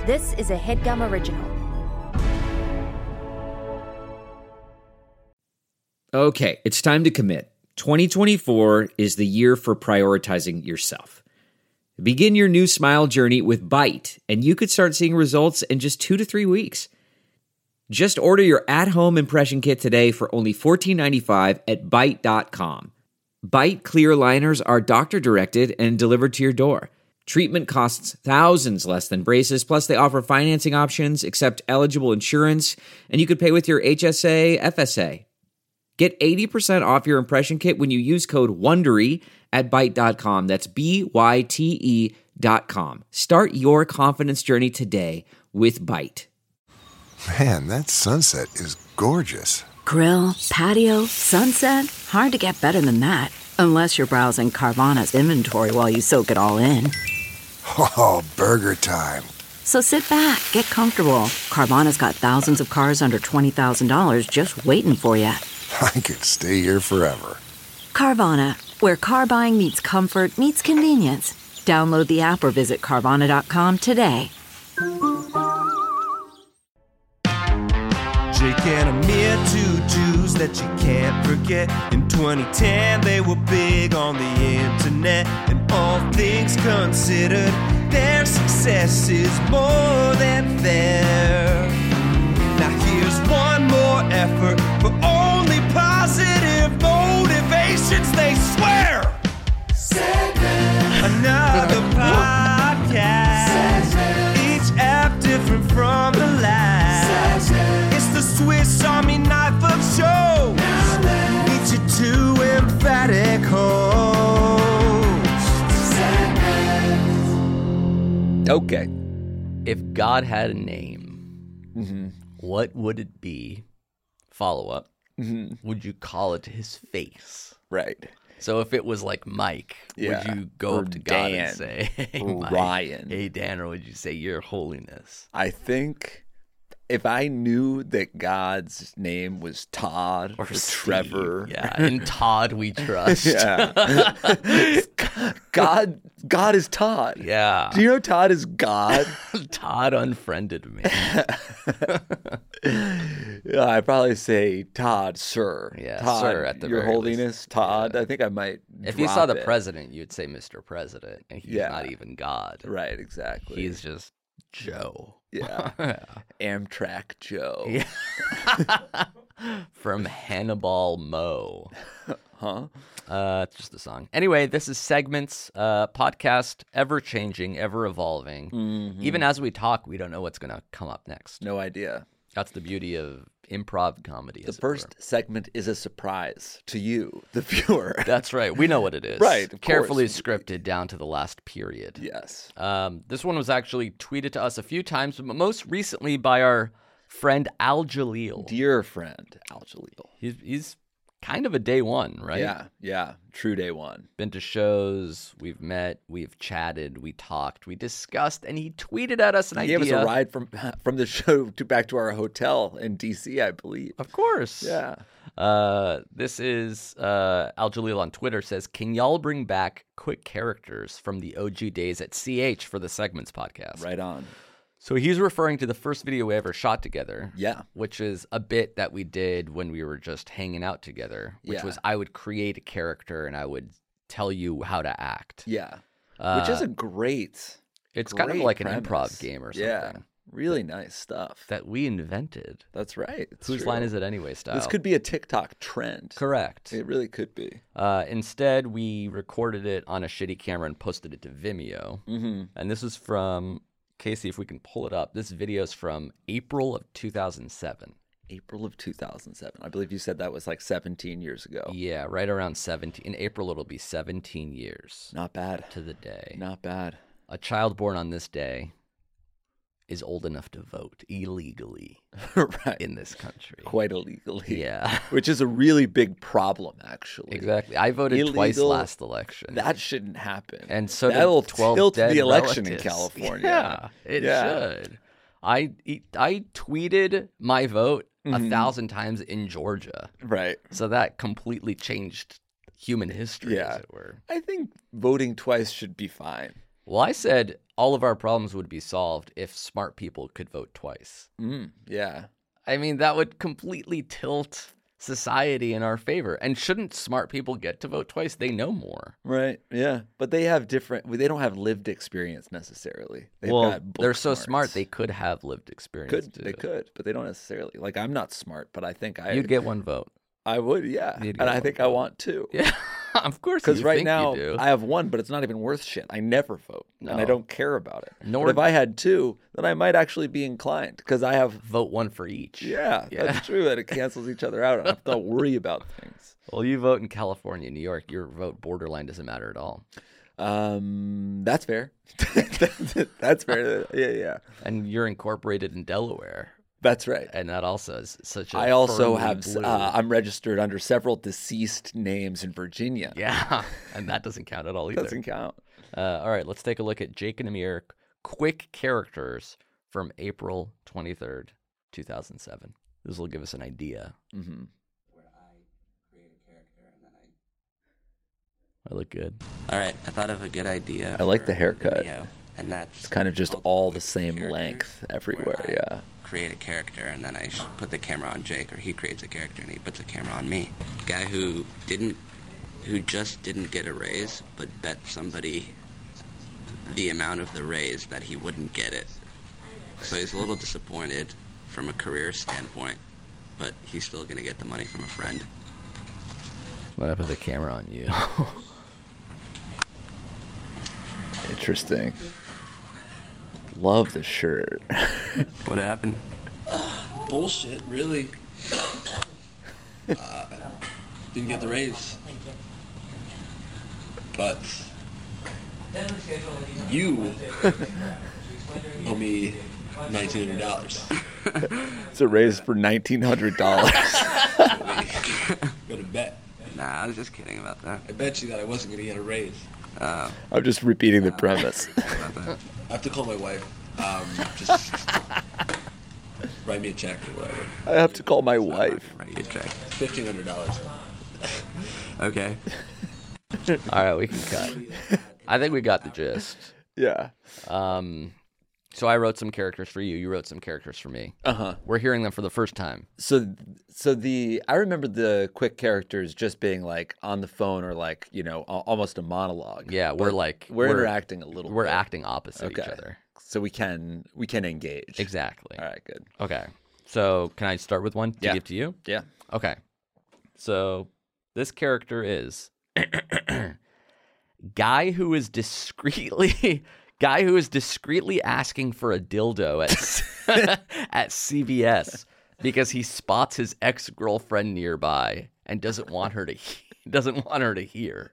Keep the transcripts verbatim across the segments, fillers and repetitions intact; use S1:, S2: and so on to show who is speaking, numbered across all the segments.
S1: This is a HeadGum original.
S2: Okay, it's time to commit. twenty twenty-four is the year for prioritizing yourself. Begin your new smile journey with Byte, and you could start seeing results in just two to three weeks. Just order your at-home impression kit today for only fourteen ninety-five at byte dot com. Byte clear liners are doctor-directed and delivered to your door. Treatment costs thousands less than braces, plus they offer financing options, accept eligible insurance, and you could pay with your H S A, F S A. Get eighty percent off your impression kit when you use code WONDERY at byte dot com. That's B Y T E dot com. Start your confidence journey today with Byte.
S3: Man, that sunset is gorgeous.
S4: Grill, patio, sunset. Hard to get better than that. Unless you're browsing Carvana's inventory while you soak it all in.
S3: Oh, burger time.
S4: So sit back, get comfortable. Carvana's got thousands of cars under twenty thousand dollars just waiting for you.
S3: I could stay here forever.
S4: Carvana, where car buying meets comfort meets convenience. Download the app or visit Carvana dot com today.
S5: Jake and Amir, two Jews that you can't forget. In twenty ten, they were big on the internet. And all things considered, their success is more than fair. Now here's one more effort for only positive motivations, they swear. Segment. Another podcast. Segment. Each app different from the last. Segment. It's the Swiss Army knife of shows. Meet your two emphatic hosts. Segment.
S6: Okay. If God had a name,
S2: Mm-hmm.
S6: what would it be? Follow up.
S2: Mm-hmm.
S6: Would you call it his face?
S2: Right.
S6: So if it was like Mike,
S2: Yeah.
S6: would you go
S2: Or
S6: up to God
S2: Dan.
S6: and say, hey,
S2: Or
S6: Mike,
S2: Ryan.
S6: hey, Dan, or would you say, Your Holiness?
S2: I think if I knew that God's name was Todd or,
S6: Steve.
S2: Trevor.
S6: Yeah, in Todd we trust.
S2: Yeah. God God is Todd.
S6: Yeah.
S2: Do you know Todd is God?
S6: Todd unfriended me.
S2: Yeah, I'd probably say Todd, sir.
S6: Yeah,
S2: Todd,
S6: sir, at the
S2: Your
S6: very
S2: Holiness, Todd. I think I might
S6: If you
S2: drop
S6: saw the
S2: it.
S6: president, you'd say Mister President, and he's
S2: Yeah.
S6: not even God.
S2: Right, exactly.
S6: He's just Joe.
S2: Yeah. Amtrak Joe.
S6: Yeah. From Hannibal Mo.
S2: Huh?
S6: Uh, it's just a song. Anyway, this is Segments, uh, podcast, ever changing, ever evolving.
S2: Mm-hmm.
S6: Even as we talk, we don't know what's going to come up next.
S2: No idea.
S6: That's the beauty of improv comedy.
S2: The
S6: as it
S2: first
S6: were.
S2: segment is a surprise to you, the viewer.
S6: That's right. We know what it is.
S2: Right, of
S6: Carefully
S2: course.
S6: scripted down to the last period.
S2: Yes.
S6: Um, this one was actually tweeted to us a few times, but most recently by our friend Al Jaleel.
S2: Dear friend, Al Jaleel.
S6: He's, he's kind of a day one, right?
S2: Yeah, yeah. True day one.
S6: Been to shows, we've met, we've chatted, we talked, we discussed, and he tweeted at us an
S2: He
S6: idea.
S2: gave us a ride from from the show to back to our hotel in D C, I believe.
S6: Of course.
S2: Yeah.
S6: Uh, this is uh, Al Jaleel on Twitter says, can y'all bring back quick characters from the O G days at C H for the Segments podcast?
S2: Right on.
S6: So he's referring to the first video we ever shot together.
S2: Yeah.
S6: Which is a bit that we did when we were just hanging out together, which
S2: Yeah.
S6: was I would create a character and I would tell you how to act.
S2: Yeah.
S6: Uh,
S2: Which is a great
S6: It's kind of
S2: great
S6: like an
S2: premise.
S6: improv game or something.
S2: Yeah. Really nice stuff.
S6: That we invented.
S2: That's right. It's
S6: Whose
S2: true.
S6: line is it anyway style.
S2: This could be a TikTok trend.
S6: Correct.
S2: It really could be.
S6: Uh, instead, we recorded it on a shitty camera and posted it to Vimeo.
S2: Mm-hmm.
S6: And this is from, Casey, if we can pull it up, this video is from April of two thousand seven.
S2: April of two thousand seven. I believe you said that was like seventeen years ago.
S6: Yeah, right around seventeen. In April, it'll be seventeen years
S2: Not bad.
S6: to the day.
S2: Not bad.
S6: A child born on this day is old enough to vote illegally
S2: Right.
S6: in this country.
S2: Quite illegally.
S6: Yeah.
S2: Which is a really big problem, actually.
S6: Exactly. I voted twice
S2: Illegal-
S6: last election.
S2: That shouldn't happen.
S6: And so did
S2: That'll
S6: twelve
S2: tilt
S6: dead
S2: the election
S6: relatives.
S2: in California.
S6: Yeah, it
S2: Yeah.
S6: should. I I tweeted my vote
S2: Mhm.
S6: a thousand times in Georgia,
S2: Right.
S6: so that completely changed human history,
S2: Yeah.
S6: as it were.
S2: I think voting twice should be fine.
S6: Well, I said all of our problems would be solved if smart people could vote twice.
S1: Mm, yeah.
S6: I mean, that would completely tilt society in our favor. And shouldn't smart people get to vote twice? They know more.
S1: Right. Yeah. But they have different. They don't have lived experience necessarily. They've
S6: well,
S1: got book
S6: they're so
S1: smarts.
S6: smart. They could have lived experience.
S1: could.
S6: too.
S1: They could, but they don't necessarily. Like I'm not smart, but I think I.
S6: You'd get one vote.
S1: I would. Yeah.
S6: You'd
S1: And
S6: get
S1: I
S6: one
S1: think I
S6: vote.
S1: want two.
S6: Yeah, of course.
S1: Because
S6: you
S1: right
S6: think
S1: now
S6: you do.
S1: I have one, but it's not even worth shit. I never vote, and I
S6: No.
S1: don't care about it.
S6: Nor-
S1: But if I had two, then I might actually be inclined because I have.
S6: vote one for each.
S1: Yeah,
S6: Yeah.
S1: that's true. That it cancels each other out. I don't have to worry about things.
S6: Well, you vote in California, New York. Your vote borderline doesn't matter at all.
S1: Um, that's fair. That's fair. Yeah, yeah.
S6: And you're incorporated in Delaware,
S1: That's right.
S6: and that also is such a
S1: I also
S6: firmly
S1: have.
S6: blue-
S1: Uh, I'm registered under several deceased names in Virginia.
S6: yeah, and that doesn't count at all either.
S1: Doesn't count.
S6: Uh, all right, let's take a look at Jake and Amir quick characters from April twenty-third, two thousand seven. This will give us an idea.
S1: Mm-hmm.
S6: I look good.
S7: All right, I thought of a good idea.
S1: I like
S7: for
S1: the
S7: a
S1: haircut.
S7: video, and that's
S1: It's kind of just
S7: I'll
S1: all
S7: put
S1: the same
S7: character
S1: length
S7: where
S1: everywhere.
S7: I
S1: Yeah.
S7: Create a character, and then I sh- put the camera on Jake, or he creates a character and he puts a camera on me. Guy who didn't, who just didn't get a raise, but bet somebody the amount of the raise that he wouldn't get it. So he's a little disappointed from a career standpoint, but he's still gonna get the money from a friend.
S6: I'm gonna put the camera on you.
S1: Interesting. Love the shirt.
S7: What happened?
S8: Bullshit, really. Uh, didn't get the raise. But you owe me nineteen hundred dollars.
S1: It's a raise for nineteen hundred dollars.
S8: Go to bet.
S7: Nah, I was just kidding about that.
S8: I bet you that I wasn't going to get a raise.
S7: Uh,
S1: I'm just repeating the premise.
S7: about that.
S8: I have to call my wife. Um, just write me a check or whatever.
S1: I have to call my wife.
S7: Right, you check.
S8: Fifteen hundred dollars.
S7: Okay.
S6: All right, we can cut. I think we got the gist.
S1: Yeah.
S6: Um, so I wrote some characters for you. You wrote some characters for me.
S1: Uh huh.
S6: We're hearing them for the first time.
S1: So, so the I remember the quick characters just being like on the phone or like you know al- almost a monologue.
S6: Yeah, we're
S1: But
S6: like
S1: we're,
S6: we're-
S1: interacting a little.
S6: We're
S1: bit.
S6: acting opposite each
S1: Okay.
S6: other.
S1: So we can we can engage.
S6: Exactly.
S1: All right. Good.
S6: Okay. So can I start with one to
S1: Yeah.
S6: give to you?
S1: Yeah.
S6: Okay. So this character is guy who is discreetly guy who is discreetly asking for a dildo at at C V S because he spots his ex-girlfriend nearby and doesn't want her to he- doesn't want her to hear.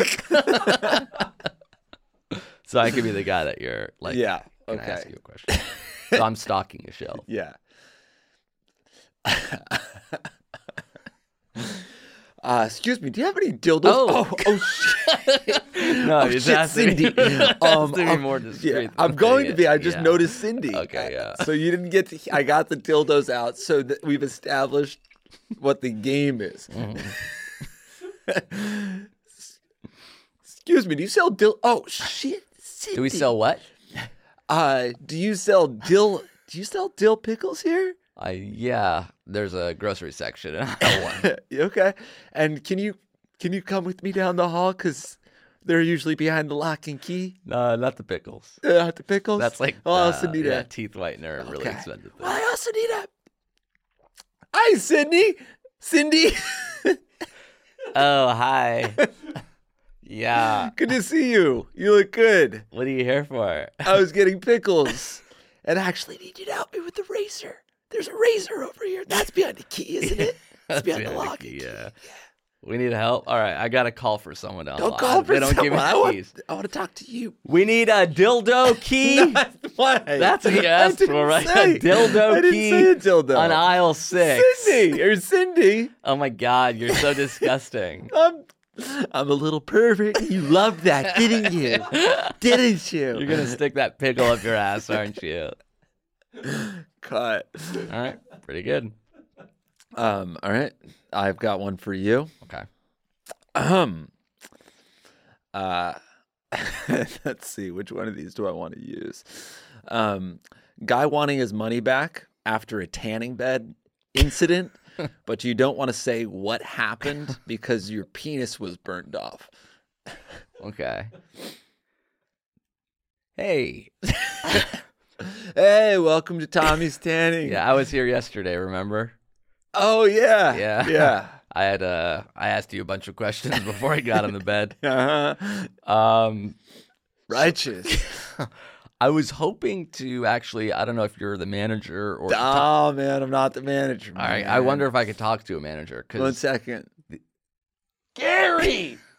S6: So I could be the guy that you're like,
S1: Yeah.
S6: Can I ask
S1: Okay.
S6: you a question? So I'm stalking a shelf.
S1: Yeah. Uh, excuse me, do you have any dildos?
S6: Oh.
S1: oh, oh shit.
S6: No,
S1: Oh,
S6: it
S1: shit,
S6: has to be-
S1: Cindy.
S6: it has
S1: Um,
S6: to be
S1: I'm-
S6: more discreet
S1: Yeah,
S6: than
S1: I'm going to
S6: saying
S1: be.
S6: it.
S1: I just
S6: Yeah.
S1: noticed Cindy.
S6: Okay, yeah.
S1: So you didn't get to. I got the dildos out, so that we've established what the game is.
S6: Mm-hmm.
S1: Excuse me, do you sell dill? Oh shit, Cindy.
S6: Do we sell what?
S1: Uh, do you sell dill? Do you sell dill pickles here?
S6: I yeah. There's a grocery section in aisle one.
S1: Okay. And can you can you come with me down the hall? Because they're usually behind the lock and key.
S6: No, not the pickles.
S1: Uh, the pickles.
S6: That's like
S1: Oh, I
S6: uh,
S1: also need
S6: yeah,
S1: a.
S6: teeth whitener and really
S1: Okay.
S6: expensive.
S1: Well,
S6: Thing.
S1: I also need a. Hi, Sydney. Cindy.
S6: Oh hi. Yeah.
S1: Good to see you. You look good.
S6: What are you here for?
S1: I was getting pickles, and I actually need you to help me with the razor. There's a razor over here. That's behind the key, isn't it? That's behind the
S6: behind
S1: lock.
S6: the
S1: and
S6: key,
S1: key.
S6: yeah. We need help. All right, I got to call for someone to
S1: Don't
S6: unlock.
S1: call for
S6: They don't give me
S1: someone. I
S6: the
S1: want,
S6: keys.
S1: I want to talk to you.
S6: We need a dildo key.
S1: Why?
S6: That's what you
S1: I
S6: asked
S1: didn't
S6: for, right?
S1: say-
S6: A dildo
S1: I didn't
S6: key
S1: say a dildo.
S6: on aisle six.
S1: Cindy or Cindy.
S6: Oh my God, you're so disgusting.
S1: I'm, I'm a little pervert. You loved that, didn't you? Didn't you?
S6: You're gonna stick that pickle up your ass, aren't you?
S1: Cut.
S6: All right, pretty good.
S1: Um. All right. I've got one for you.
S6: Okay.
S1: Um. Uh. Let's see, which one of these do I want to use? Um, guy wanting his money back after a tanning bed incident, but you don't want to say what happened because your penis was burned off.
S6: Okay. Hey.
S1: Hey, welcome to Tommy's Tanning.
S6: Yeah, I was here yesterday, remember?
S1: Oh, yeah.
S6: Yeah.
S1: Yeah.
S6: I had uh I asked you a bunch of questions before I got on the bed.
S1: Uh-huh.
S6: Um
S1: Righteous.
S6: I was hoping to actually, I don't know if you're the manager or the
S1: Oh, man, I'm not the manager.
S6: All right,
S1: man.
S6: I wonder if I could talk to a manager. Cause
S1: One second.
S6: Gary!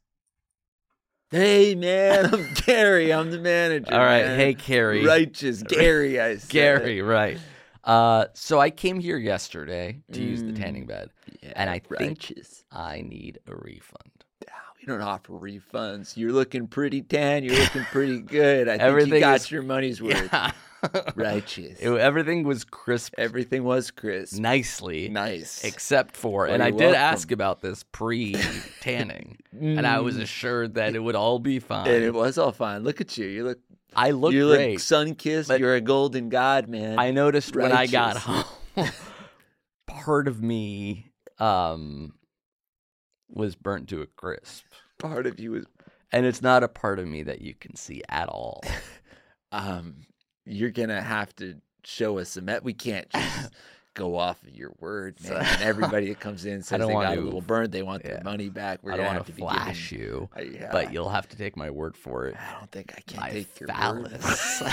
S1: Hey, man, I'm Gary. I'm the manager.
S6: All right,
S1: man.
S6: hey, Carrie.
S1: Righteous. Gary, I said.
S6: Gary, right. Uh, so I came here yesterday to use the tanning bed,
S1: Yeah,
S6: and I think
S1: righteous.
S6: I need a refund.
S1: We don't offer refunds. You're looking pretty tan. You're looking pretty good. I think
S6: Everything
S1: you got
S6: is-
S1: your money's worth.
S6: Yeah.
S1: Righteous.
S6: It- everything was crisp
S1: Everything was crisp.
S6: nicely.
S1: Nice.
S6: Except for,
S1: Well,
S6: and I
S1: you're
S6: did
S1: welcome.
S6: ask about this pre-tanning, and I was assured that it would all be fine.
S1: And it was all fine. Look at you. You look.
S6: I look
S1: you
S6: great.
S1: look sun-kissed.
S6: but
S1: You're a golden god, man.
S6: I noticed when I got
S1: Righteous.
S6: home, part of me um, was burnt to a crisp.
S1: Part of you is.
S6: And it's not a part of me that you can see at all.
S1: Um, you're gonna have to show us some. We can't just go off of your word, man. And everybody that comes in says
S6: don't
S1: they
S6: want
S1: got
S6: to-
S1: a little burnt. They want
S6: yeah.
S1: their money back. We're
S6: I don't
S1: gonna
S6: want
S1: have
S6: to
S1: to
S6: flash
S1: be giving,
S6: you,
S1: Uh, yeah.
S6: but you'll have to take my word for it.
S1: I don't think I can
S6: My
S1: take your word.
S6: phallus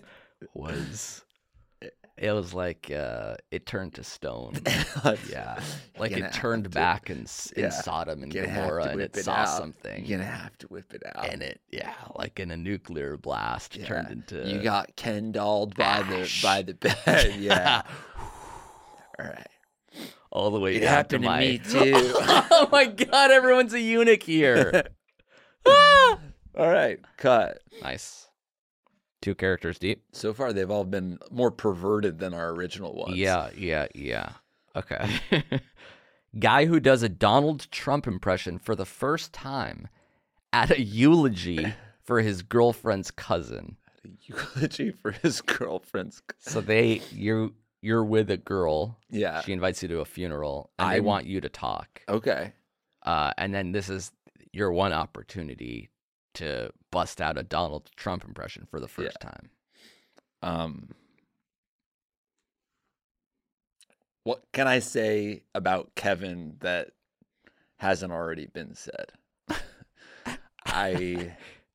S6: was. It was like uh, it turned to stone. Yeah, like
S1: gonna
S6: it turned
S1: have to-
S6: back in, S- in
S1: yeah,
S6: Sodom and
S1: You're gonna have
S6: Gomorrah,
S1: to
S6: and
S1: whip
S6: it
S1: it
S6: saw
S1: out.
S6: something,
S1: You're gonna have to whip it out.
S6: and it, yeah, like in a nuclear blast,
S1: Yeah.
S6: turned into.
S1: You got Ken dolled by
S6: ash.
S1: the by the bed. Yeah. All right.
S6: all the way
S1: It
S6: down
S1: happened
S6: to
S1: to
S6: my.
S1: me too.
S6: Oh my God! Everyone's a eunuch here.
S1: All right. Cut.
S6: Nice. Two characters deep.
S1: So far, they've all been more perverted than our original ones.
S6: Yeah, yeah, yeah. Okay. Guy who does a Donald Trump impression for the first time at a eulogy for his girlfriend's cousin.
S1: A eulogy for his girlfriend's.
S6: So they, you, you're with a girl.
S1: Yeah.
S6: She invites you to a funeral, and they
S1: I'm-
S6: want you to talk.
S1: Okay.
S6: Uh, and then this is your one opportunity to bust out a Donald Trump impression for the first time.
S1: Um. What can I say about Kevin that hasn't already been said? I.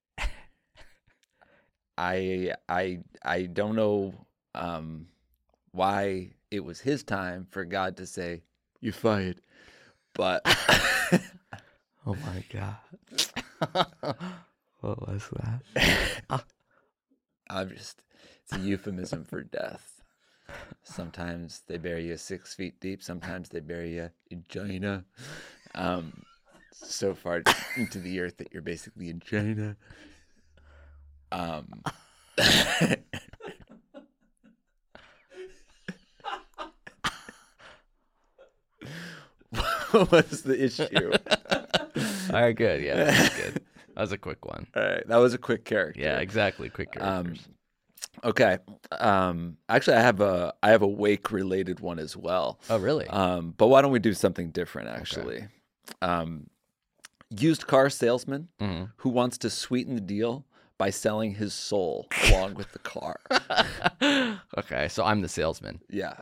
S1: I I I don't know um, why it was his time for God to say, "You're fired," but
S6: Oh my God. What was that?
S1: I'm just, it's a euphemism for death. Sometimes they bury you six feet deep. Sometimes they bury you in China. Um, so far into the earth that you're basically in China. Um, what's the issue?
S6: All right, good. Yeah, that was good. That was a quick one.
S1: All right, that was a quick character.
S6: Yeah, exactly. Quick
S1: Um,
S6: characters.
S1: Okay. Um, actually, I have a I have a wake related one as well.
S6: Oh, really?
S1: Um, but why don't we do something different? Actually, um, used car salesman
S6: Mhm.
S1: who wants to sweeten the deal by selling his soul along with the car.
S6: Okay, so I'm the salesman.
S1: Yeah.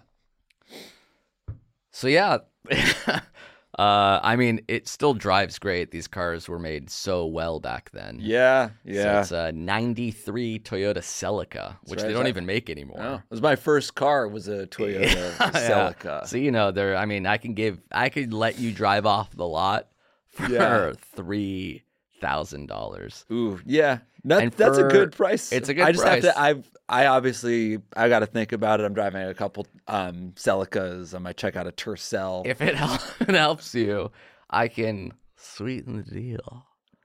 S6: So yeah, uh, I mean, it still drives great. These cars were made so well back then.
S1: Yeah.
S6: So
S1: Yeah.
S6: it's a ninety-three Toyota Celica, which
S1: right.
S6: they don't even make anymore.
S1: Oh, it was my first car. Was a Toyota
S6: Yeah.
S1: Celica.
S6: So you know, there. I mean, I can give, I could let you drive off the lot for
S1: Yeah.
S6: three thousand dollars.
S1: Ooh, yeah. That,
S6: And
S1: that's a
S6: for-
S1: good price.
S6: it's a good
S1: I just
S6: price.
S1: have to. I've. I obviously. I got to think about it. I'm driving a couple um, Celicas. I might check out a Tercel.
S6: If it, hel- it helps you, I can sweeten the deal.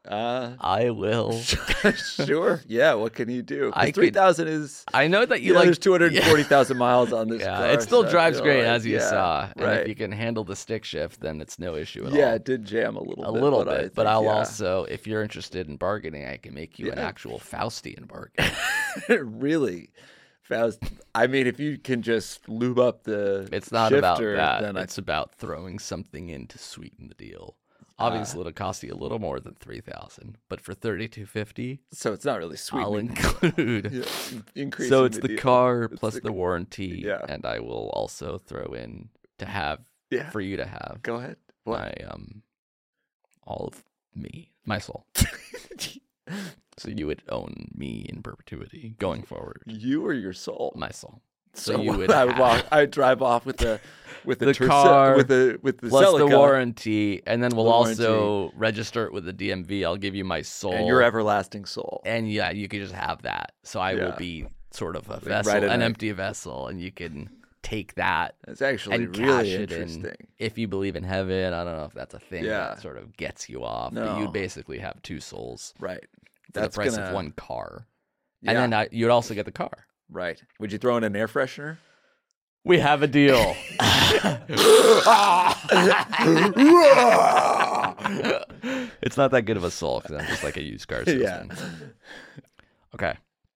S1: Uh,
S6: I will.
S1: sure. Yeah. What can you do?
S6: I could-
S1: three thousand is.
S6: I know that you
S1: You know,
S6: like.
S1: there's two hundred forty thousand miles on this
S6: Yeah,
S1: car.
S6: it still
S1: so I
S6: drives
S1: feel
S6: great
S1: like-
S6: as you
S1: yeah,
S6: saw. And
S1: Right.
S6: if you can handle the stick shift, then it's no issue at
S1: yeah,
S6: all.
S1: it did jam a little
S6: A
S1: bit.
S6: little
S1: but I
S6: bit, but
S1: think,
S6: I'll
S1: yeah.
S6: also, if you're interested in bargaining, I can make you an
S1: Yeah.
S6: actual Faustian bargain.
S1: really. Faust. I mean, if you can just lube up the
S6: It's not
S1: shifter,
S6: about that.
S1: then I
S6: It's about throwing something in to sweeten the deal. Obviously, it'll cost you a little more than three thousand, but for thirty-two fifty,
S1: so it's not really sweet.
S6: I'll include.
S1: Yeah, increasing
S6: So it's the,
S1: deal.
S6: car
S1: It's
S6: plus
S1: the-
S6: the, warranty,
S1: Yeah.
S6: and I will also throw in to have
S1: Yeah.
S6: for you to have
S1: Go ahead. What?
S6: my um all of me, my soul. So you would own me in perpetuity going forward.
S1: You or your soul?
S6: My soul.
S1: So,
S6: So you would
S1: I
S6: have
S1: walk. I drive off with the with the,
S6: The
S1: Terce-
S6: car
S1: with the with the
S6: plus
S1: Celica,
S6: the warranty, and then we'll
S1: The
S6: also register it with the D M V. I'll give you my soul
S1: and your everlasting soul.
S6: and yeah, you can just have that. So I will
S1: Yeah.
S6: be sort of a
S1: Like,
S6: vessel,
S1: right in
S6: an
S1: a-
S6: empty vessel, and you can take that
S1: It's actually
S6: and
S1: really
S6: cash it
S1: interesting.
S6: in. If you believe in heaven, I don't know if that's a thing
S1: Yeah.
S6: that sort of gets you off. But
S1: No.
S6: you basically have two souls
S1: Right.
S6: for
S1: That's
S6: the price
S1: gonna,
S6: of one car,
S1: Yeah.
S6: and then I, you'd also get the car.
S1: Right. Would you throw in an air freshener?
S6: We have a deal. It's not that good of a soul because I'm just like a used car
S1: Yeah.
S6: salesman. Okay.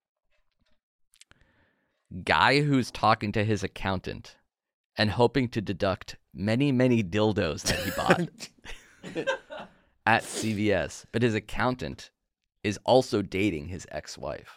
S6: Guy who's talking to his accountant and hoping to deduct many, many dildos that he bought at C V S, but his accountant is also dating his ex-wife.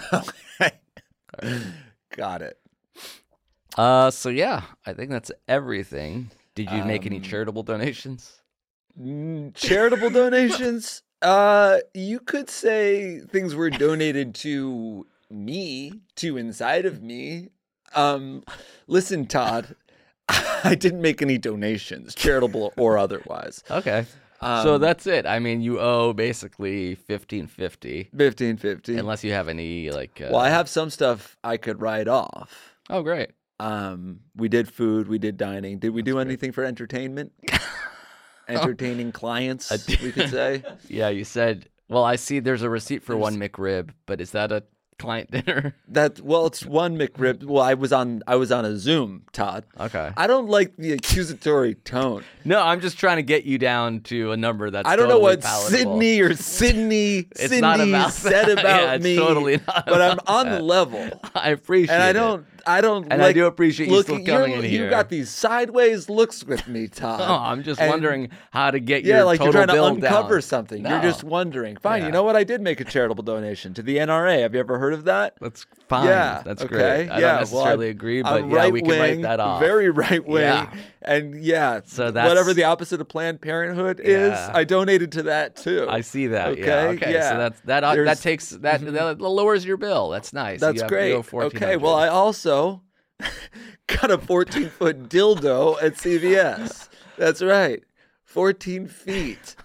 S1: Got it.
S6: Uh, so yeah, I think that's everything. Did you make any
S1: Um,
S6: charitable donations?
S1: Mm, charitable donations? Uh, you could say things were donated to me, to inside of me. Um, listen, Todd, I didn't make any donations, charitable or otherwise.
S6: Okay. so
S1: Um,
S6: that's it. I mean, you owe basically fifteen fifty,
S1: fifteen fifty.
S6: unless you have any like. Uh...
S1: Well, I have some stuff I could write off.
S6: Oh, great.
S1: Um, we did food, we did dining. Did we do anything for entertainment? Entertaining clients, we could say.
S6: Yeah, you said. Well, I see. There's a receipt for one McRib, but is that a client dinner?
S1: That well, it's one McRib. Well, I was on I was on a Zoom, Todd.
S6: Okay.
S1: I don't like the accusatory tone.
S6: No, I'm just trying to get you down to a number that's.
S1: I don't know
S6: totally
S1: what
S6: palatable.
S1: Sydney or Sydney
S6: It's
S1: Sydney
S6: not about
S1: said
S6: that.
S1: about
S6: Yeah, it's
S1: me.
S6: totally not
S1: but I'm
S6: about
S1: on
S6: that.
S1: the level,
S6: I appreciate
S1: and I
S6: it.
S1: don't. I don't.
S6: And I
S1: like
S6: do appreciate you still
S1: looking-
S6: coming
S1: you're-
S6: in
S1: You
S6: here.
S1: got these sideways looks with me, Todd.
S6: Oh, I'm just
S1: And-
S6: wondering how to get
S1: Yeah,
S6: your
S1: like you're
S6: total
S1: trying to
S6: bill
S1: uncover
S6: down.
S1: something.
S6: No.
S1: You're just wondering. Fine,
S6: Yeah.
S1: you know what? I did make a charitable donation to the N R A. Have you ever heard of that?
S6: That's fine.
S1: Yeah,
S6: That's
S1: okay.
S6: great. I
S1: yeah,
S6: don't necessarily
S1: well, I'm-
S6: agree, but
S1: I'm
S6: yeah, we can write
S1: right-wing,
S6: that off.
S1: Very right wing,
S6: Yeah.
S1: and yeah,
S6: So that's-
S1: whatever the opposite of Planned Parenthood is,
S6: Yeah.
S1: I donated to that too.
S6: I see that.
S1: Okay,
S6: Yeah. Okay.
S1: yeah.
S6: So that's that. Uh, that
S1: There's-
S6: takes that, that lowers your bill. That's nice.
S1: That's
S6: You have-
S1: great.
S6: you owe
S1: Okay, well, I also got a fourteen foot dildo at C V S. That's right, fourteen feet.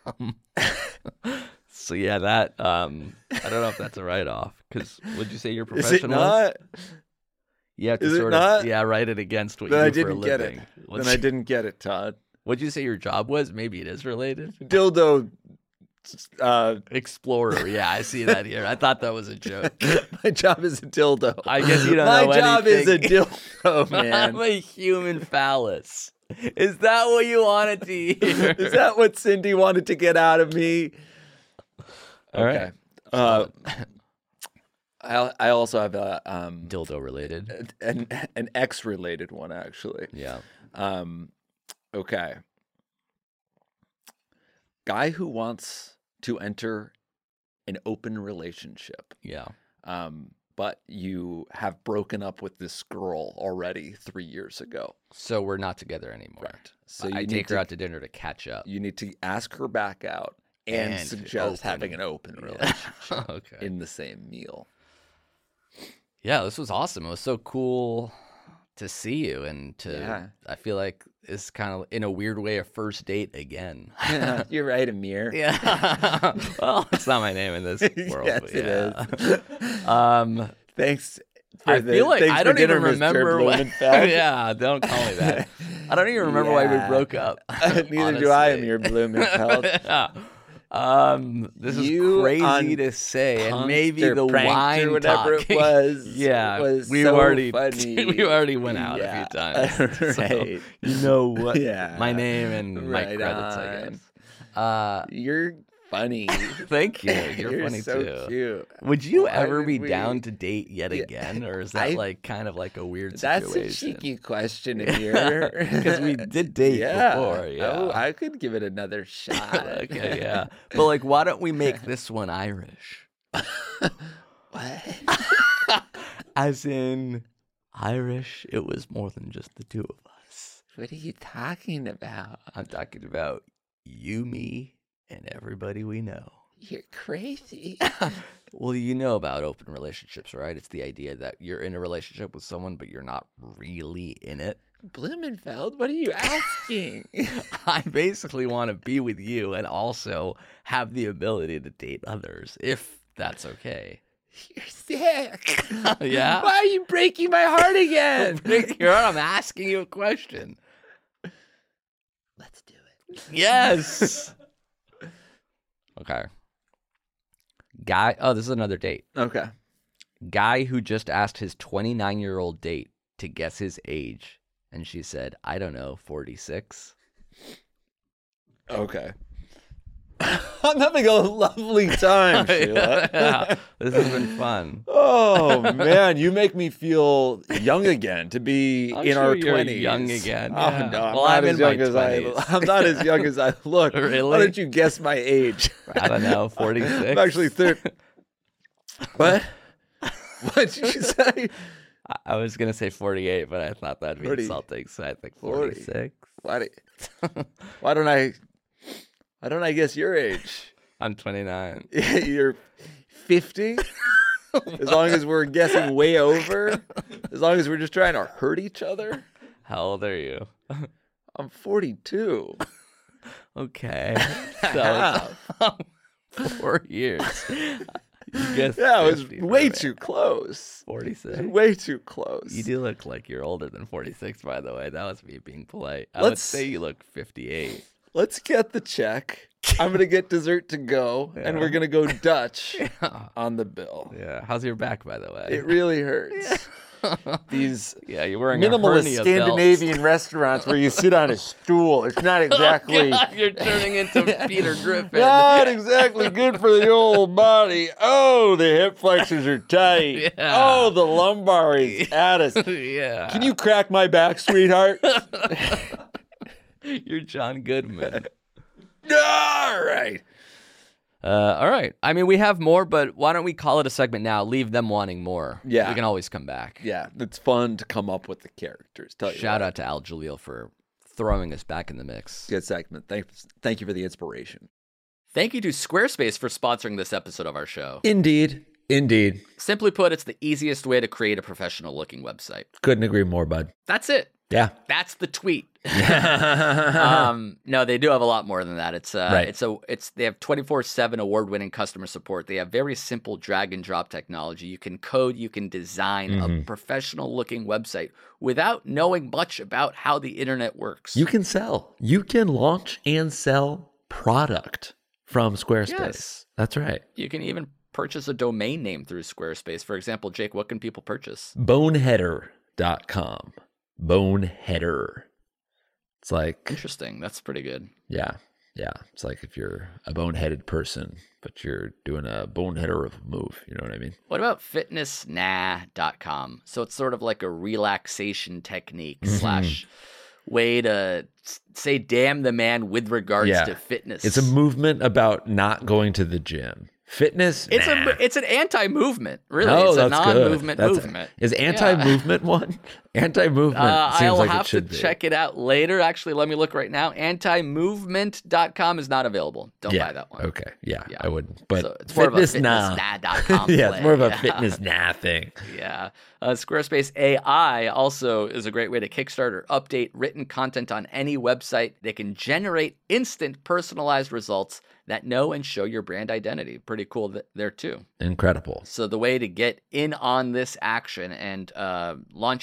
S6: So yeah, that um, I don't know if that's a write off because would you say you're
S1: Is it
S6: professional?
S1: not?
S6: You have to
S1: Is it
S6: sort
S1: not?
S6: of yeah write it against what
S1: Then
S6: you
S1: I
S6: do for a
S1: didn't get it.
S6: living.
S1: Then I didn't get it, Todd.
S6: What'd you say your job was? Maybe it is related.
S1: Dildo. Uh,
S6: Explorer. Yeah, I see that here. I thought that was a joke.
S1: my job is a dildo.
S6: I guess you don't
S1: My
S6: know
S1: job is a
S6: anything.
S1: dildo,
S6: I'm
S1: man.
S6: a human phallus. Is that what you wanted to hear?
S1: Is that what Cindy wanted to get out of me?
S6: All
S1: Okay. Uh, I I also have a um
S6: Dildo related.
S1: an an X related one actually.
S6: Yeah.
S1: Um, okay. Guy who wants to enter an open relationship.
S6: Yeah.
S1: Um, but you have broken up with this girl already three years ago.
S6: So we're not together anymore.
S1: Right. So
S6: I
S1: you
S6: take
S1: need
S6: her
S1: to-
S6: out to dinner to catch up.
S1: You need to ask her back out and,
S6: And
S1: suggest
S6: open.
S1: having an open
S6: Yeah.
S1: relationship
S6: Okay.
S1: in the same meal.
S6: Yeah, this was awesome. It was so cool to see you and to
S1: Yeah.
S6: I feel like it's kind of in a weird way a first date again.
S1: You're right, Amir.
S6: Yeah. Well, it's not my name in this world.
S1: Yes,
S6: but
S1: it
S6: yeah. is. um
S1: Thanks. For
S6: I
S1: the,
S6: feel like
S1: thanks
S6: I
S1: for
S6: don't
S1: dinner,
S6: even
S1: Mister
S6: remember what,
S1: Blumenfeld.
S6: yeah, don't call me that. I don't even remember why we
S1: Yeah.
S6: broke up.
S1: Neither do I,
S6: honestly.
S1: Amir Blumenfeld.
S6: Yeah. Um, this
S1: You
S6: is crazy
S1: on
S6: to say, and
S1: Punked
S6: maybe
S1: or
S6: the
S1: pranked
S6: wine
S1: or whatever
S6: talk.
S1: it was.
S6: yeah,
S1: was
S6: we
S1: so
S6: already
S1: funny.
S6: we already went out
S1: Yeah.
S6: a few times.
S1: Right.
S6: So you know what?
S1: Yeah.
S6: My name and my
S1: Right
S6: credits, I
S1: on.
S6: guess. Uh,
S1: You're funny.
S6: thank you. You're,
S1: You're
S6: funny
S1: so
S6: too.
S1: cute.
S6: Would you
S1: Why
S6: ever
S1: would
S6: be
S1: we-
S6: down to date yet
S1: Yeah.
S6: again, or is that
S1: I-
S6: like kind of like a weird
S1: That's a
S6: situation?
S1: cheeky question here.
S6: Because we did date
S1: yeah.
S6: before. Yeah.
S1: Oh, I could give it another shot.
S6: okay, yeah. But like, why don't we make this one Irish?
S1: What?
S6: As in Irish, it was more than just the two of us.
S1: What are you talking about?
S6: I'm talking about you, me, and everybody we know.
S1: You're crazy.
S6: Well, you know about open relationships, right? It's the idea that you're in a relationship with someone, but you're not really in it.
S1: Blumenfeld, what are you asking?
S6: I basically want to be with you and also have the ability to date others, if that's okay.
S1: You're sick.
S6: Yeah?
S1: Why are you breaking my heart again?
S6: Here, I'm asking you a question.
S1: Let's do it.
S6: Yes. Okay. Guy. Oh, this is another date.
S1: Okay.
S6: Guy who just asked his twenty-nine-year-old date to guess his age, and she said, "I don't know, forty-six."
S1: Okay. I'm having a lovely time, Sheila.
S6: Yeah, this has been fun.
S1: Oh man, you make me feel young again to be
S6: I'm
S1: in
S6: sure
S1: our
S6: you're
S1: twenties.
S6: young again,
S1: Oh
S6: yeah.
S1: no, I'm
S6: Well,
S1: not
S6: I'm
S1: as
S6: in my
S1: young as I.
S6: twenties.
S1: I'm not as young as I look.
S6: Really?
S1: Why don't you guess my age?
S6: I don't know, forty-six.
S1: I'm actually thirty. What? What did you say?
S6: I- I was gonna say forty-eight, but I thought that'd be
S1: forty.
S6: insulting, so I think
S1: forty.
S6: forty-six.
S1: Why, do, why don't I? Why don't I guess your age?
S6: I'm twenty-nine.
S1: You're fifty. As long as we're guessing way over. As long as we're just trying to hurt each other.
S6: How old are you?
S1: I'm forty-two.
S6: Okay. So it's four years. You guessed
S1: Yeah, it was
S6: fifty for
S1: way
S6: me.
S1: too close.
S6: forty-six.
S1: Way too close.
S6: You do look like you're older than forty-six, by the way. That was me being polite. I
S1: Let's-
S6: would say you look fifty-eight.
S1: Let's get the check. I'm gonna get dessert to go, and
S6: Yeah.
S1: we're gonna go Dutch
S6: Yeah.
S1: on the bill.
S6: Yeah. How's your back, by the way?
S1: It really hurts. These
S6: yeah, you're wearing a
S1: minimalist
S6: hernia
S1: Scandinavian restaurants where you sit on a stool. It's not exactly.
S6: belt. You're turning into Peter Griffin.
S1: Not exactly good for the old body. Oh, the hip flexors are tight.
S6: Yeah.
S1: Oh, the lumbar is at us.
S6: Yeah.
S1: Can you crack my back, sweetheart?
S6: You're John Goodman.
S1: All right.
S6: Uh, all right. I mean, we have more, but why don't we call it a segment now? Leave them wanting more.
S1: Yeah.
S6: We can always come back.
S1: Yeah, it's fun to come up with the characters. Tell you
S6: Shout
S1: what.
S6: out to Al Jaleel for throwing us back in the mix.
S1: Good segment. Thanks. Thank you for the inspiration.
S6: Thank you to Squarespace for sponsoring this episode of our show.
S1: Indeed. Indeed.
S6: Simply put, it's the easiest way to create a professional looking website.
S1: Couldn't agree more, bud.
S6: That's it.
S1: Yeah.
S6: That's the tweet. um, no, they do have a lot more than that. It's uh,
S1: Right.
S6: it's a it's they have twenty-four seven award-winning customer support. They have very simple drag and drop technology. You can code, you can design
S1: Mm-hmm.
S6: a professional-looking website without knowing much about how the internet works.
S9: You can sell. You can launch and sell product from Squarespace.
S6: Yes.
S9: That's right.
S6: You can even purchase a domain name through Squarespace. For example, Jake, what can people purchase?
S9: Boneheader dot com. Boneheader. It's like,
S6: Interesting. That's pretty good.
S9: yeah, yeah. It's like if you're a boneheaded person, but you're doing a boneheader of a move. You know what I mean?
S6: What about fitness nah dot com? So it's sort of like a relaxation technique
S9: Mm-hmm.
S6: slash way to s- say damn the man with regards
S9: Yeah.
S6: to fitness.
S9: It's a movement about not going to the gym. Fitness.
S6: It's
S9: nah.
S6: a it's an anti-movement, really.
S9: Oh,
S6: it's a
S9: that's good.
S6: non-movement
S9: That's-
S6: movement.
S9: Is
S6: Yeah.
S9: anti-movement one? Anti-movement
S6: Uh,
S9: seems
S6: I'll
S9: like
S6: have
S9: it should
S6: to
S9: be.
S6: check it out later. Actually, let me look right now. anti movement dot com is not available. Don't
S9: yeah.
S6: buy that one.
S9: Okay. Yeah,
S6: Yeah.
S9: I wouldn't. But
S6: So it's more of a
S9: fitness
S6: fitness
S9: nah.
S6: nah dot com
S9: yeah, it's more of a
S6: play.
S9: fitness nah thing.
S6: Yeah. Uh, Squarespace A I also is a great way to kickstart or update written content on any website. They can generate instant personalized results that know and show your brand identity. Pretty cool th- there too.
S9: Incredible.
S6: So the way to get in on this action and uh, launch your own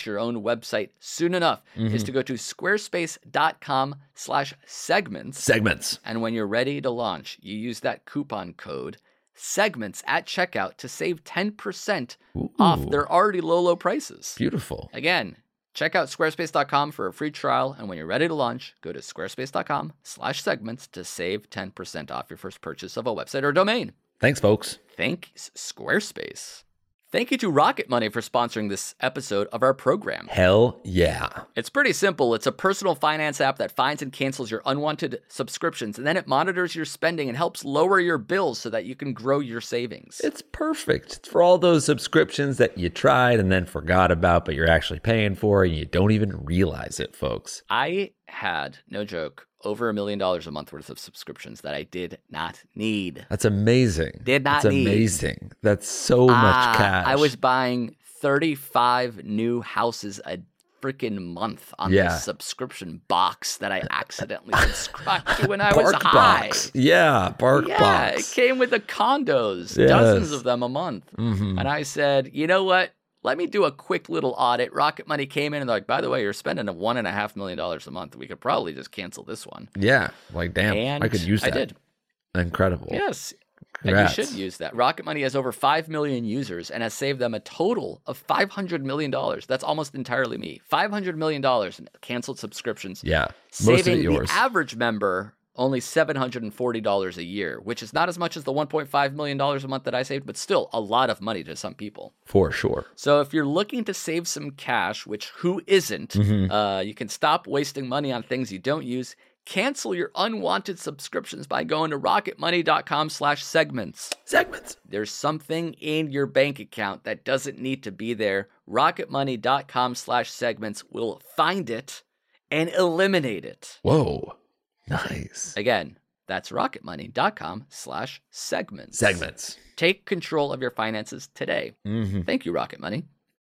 S6: website soon enough
S9: Mm-hmm.
S6: is to go to squarespace.com slash segments.
S9: Segments.
S6: And when you're ready to launch, you use that coupon code segments at checkout to save ten percent off
S9: Ooh.
S6: their already low, low prices.
S9: Beautiful.
S6: Again, check out squarespace dot com for a free trial. And when you're ready to launch, go to squarespace.com slash segments to save ten percent off your first purchase of a website or domain.
S9: Thanks, folks.
S6: Thanks, Squarespace. Thank you to Rocket Money for sponsoring this episode of our program.
S9: Hell yeah.
S6: It's pretty simple. It's a personal finance app that finds and cancels your unwanted subscriptions, and then it monitors your spending and helps lower your bills so that you can grow your savings.
S9: It's perfect. It's for all those subscriptions that you tried and then forgot about, but you're actually paying for and you don't even realize it, folks.
S6: I had, no joke, over a million dollars a month worth of subscriptions that I did not need.
S9: That's amazing.
S6: Did not
S9: That's
S6: need.
S9: amazing. That's so much
S6: Ah,
S9: cash.
S6: I was buying thirty-five new houses a freaking month on
S9: Yeah.
S6: this subscription box that I accidentally subscribed to when I was
S9: Bark
S6: high.
S9: Box. Yeah, Bark
S6: Yeah,
S9: Box.
S6: it came with the condos,
S9: Yes.
S6: dozens of them a month.
S9: Mhm.
S6: And I said, you know what? Let me do a quick little audit. Rocket Money came in and they're like, by the way, you're spending a one and a half million dollars a month. We could probably just cancel this one.
S9: Yeah, like damn,
S6: And
S9: I could use that.
S6: I did.
S9: Incredible.
S6: Yes.
S9: Congrats.
S6: And you should use that. Rocket Money has over five million users and has saved them a total of five hundred million dollars. That's almost entirely me. five hundred million dollars in canceled subscriptions.
S9: Yeah, most of
S6: saving
S9: it yours.
S6: the average member only seven hundred forty dollars a year, which is not as much as the one point five million dollars a month that I saved, but still a lot of money to some people.
S9: For sure.
S6: So if you're looking to save some cash, which who isn't,
S9: Mhm.
S6: uh, you can stop wasting money on things you don't use. Cancel your unwanted subscriptions by going to rocketmoney.com slash segments.
S9: Segments.
S6: There's something in your bank account that doesn't need to be there. rocketmoney.com slash segments will find it and eliminate it.
S9: Whoa. Nice.
S6: Again, that's rocketmoney.com slash segments.
S9: Segments.
S6: Take control of your finances today.
S9: Mm-hmm.
S6: Thank you, Rocket Money.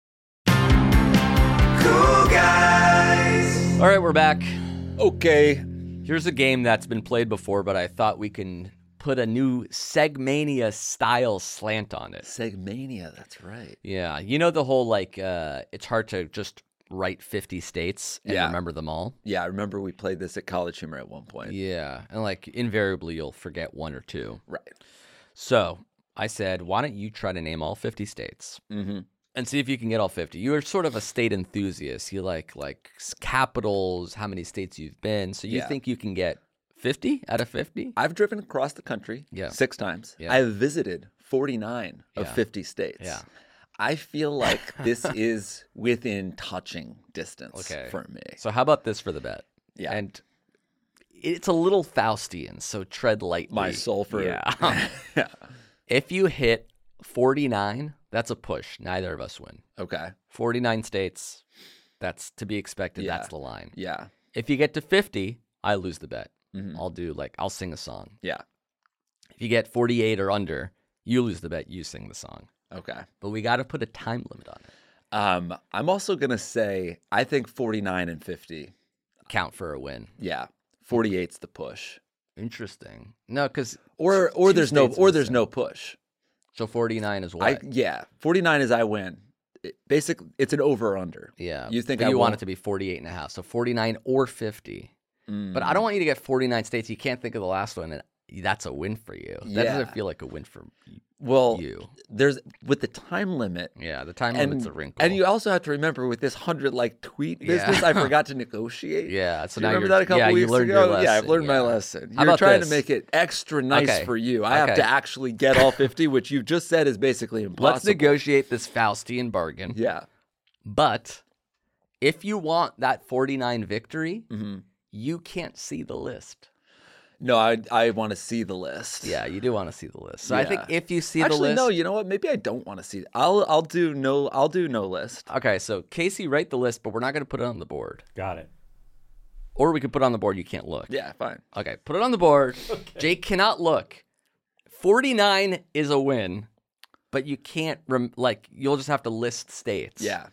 S5: Cool guys.
S6: All right, we're back.
S1: Okay.
S6: Here's a game that's been played before, but I thought we can put a new Segmania style slant on it.
S1: Segmania, that's right.
S6: Yeah, you know the whole like uh, it's hard to just write fifty states and
S1: Yeah.
S6: remember them all.
S1: Yeah, I remember we played this at College Humor at one point.
S6: Yeah, and like invariably you'll forget one or two.
S1: Right.
S6: So I said, why don't you try to name all fifty states
S1: Mm-hmm.
S6: and see if you can get all fifty? You're sort of a state enthusiast. You like like s- capitals, how many states you've been. So you
S1: Yeah.
S6: think you can get fifty out of fifty?
S1: I've driven across the country
S6: Yeah.
S1: six times.
S6: Yeah.
S1: I've visited forty-nine of
S6: Yeah.
S1: fifty states.
S6: Yeah.
S1: I feel like this is within touching distance
S6: Okay.
S1: for me.
S6: So how about this for the bet?
S1: Yeah.
S6: And it's a little Faustian, so tread lightly.
S1: My soul for
S6: Yeah.
S1: yeah.
S6: If you hit forty-nine, that's a push. Neither of us win.
S1: Okay.
S6: forty-nine states, that's to be expected.
S1: Yeah.
S6: That's the line.
S1: Yeah.
S6: If you get to fifty, I lose the bet.
S1: Mhm.
S6: I'll do like, I'll sing a song.
S1: Yeah.
S6: If you get forty-eight or under, you lose the bet. You sing the song.
S1: Okay.
S6: But we got to put a time limit on it.
S1: Um, I'm also gonna say I think forty-nine and fifty.
S6: Count for a win.
S1: Yeah. forty-eight's the push.
S6: Interesting. No, because
S1: Or or
S6: two
S1: there's no
S6: states are
S1: or
S6: the
S1: there's
S6: same.
S1: no push.
S6: So forty-nine is what?
S1: I yeah. forty-nine is I win. It, basically, it's an over or under.
S6: Yeah.
S1: You think
S6: but
S1: I
S6: you want
S1: won't-
S6: it to be forty-eight and a half. So forty-nine or fifty.
S1: Mm.
S6: But I don't want you to get forty-nine states. You can't think of the last one. And that's a win for you. That
S1: Yeah.
S6: doesn't feel like a win for
S1: Well,
S6: you.
S1: there's with the time limit.
S6: Yeah, the time
S1: And,
S6: limit's a wrinkle.
S1: and you also have to remember with this hundred like tweet
S6: Yeah.
S1: business, I forgot to negotiate.
S6: Yeah, so
S1: Do you
S6: now
S1: remember
S6: you're-
S1: that a couple
S6: yeah, you
S1: weeks
S6: learned
S1: ago?
S6: your
S1: Yeah, I've
S6: lesson,
S1: learned my
S6: yeah.
S1: lesson.
S6: How
S1: You're
S6: about
S1: trying
S6: this?
S1: to make it extra nice
S6: Okay.
S1: for you. I have
S6: Okay.
S1: to actually get all fifty, which you just said is basically impossible.
S6: Let's negotiate this Faustian bargain.
S1: Yeah.
S6: But if you want that forty-nine victory,
S1: hmm
S6: you can't see the list.
S1: No, I I want to see the list.
S6: Yeah, you do want to see the list. So I think
S1: Yeah.
S6: if you see
S1: Actually,
S6: the list.
S1: no. You know what? Maybe I don't want to see. I'll I'll do no. I'll do no list.
S6: Okay, so Casey, write the list, but we're not going to put it on the board.
S10: Got it.
S6: Or we could put it on the board. You can't look.
S1: Yeah, fine.
S6: Okay, put it on the board. Jake cannot look. forty-nine is a win, but you can't, rem- like, you'll just have to list states.
S1: Yeah.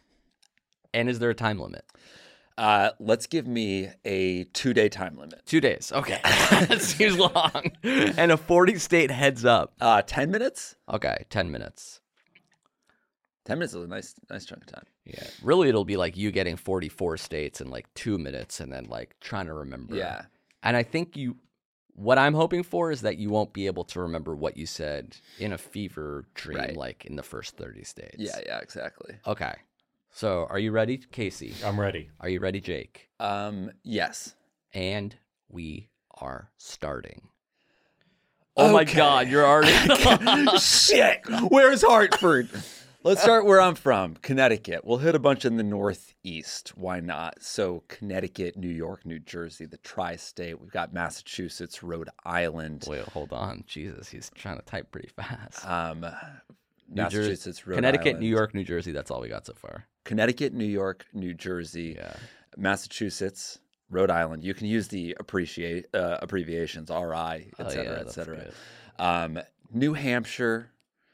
S6: And is there a time limit?
S1: Uh, let's give me a two-day time limit.
S6: Two days. Okay. That seems long. And a forty state heads up.
S1: Uh, ten minutes.
S6: Okay, ten minutes.
S1: ten minutes is a nice, nice chunk of time.
S6: Yeah. Really, it'll be like you getting forty-four states in like two minutes and then like trying to remember.
S1: Yeah.
S6: And I think you, what I'm hoping for is that you won't be able to remember what you said in a fever dream,
S1: Right.
S6: like in the first thirty states.
S1: Yeah, yeah, exactly.
S6: Okay. So are you ready, Casey?
S10: I'm ready.
S6: Are you ready, Jake?
S1: Um, yes.
S6: And we are starting. Oh my
S1: Okay.
S6: God, you're already.
S1: Shit! Where's Hartford? Let's start where I'm from, Connecticut. We'll hit a bunch in the Northeast. Why not? So Connecticut, New York, New Jersey, the tri-state. We've got Massachusetts, Rhode Island.
S6: Wait, hold on. Jesus, he's trying to type pretty fast.
S1: Um,
S6: New Jersey,
S1: Massachusetts, Rhode
S6: Connecticut,
S1: Island.
S6: New York, New Jersey. That's all we got so far.
S1: Connecticut, New York, New Jersey,
S6: Yeah.
S1: Massachusetts, Rhode Island. You can use the appreciate uh, abbreviations R I, et
S6: Oh,
S1: cetera,
S6: yeah,
S1: et
S6: that's
S1: cetera.
S6: good.
S1: Um, New Hampshire,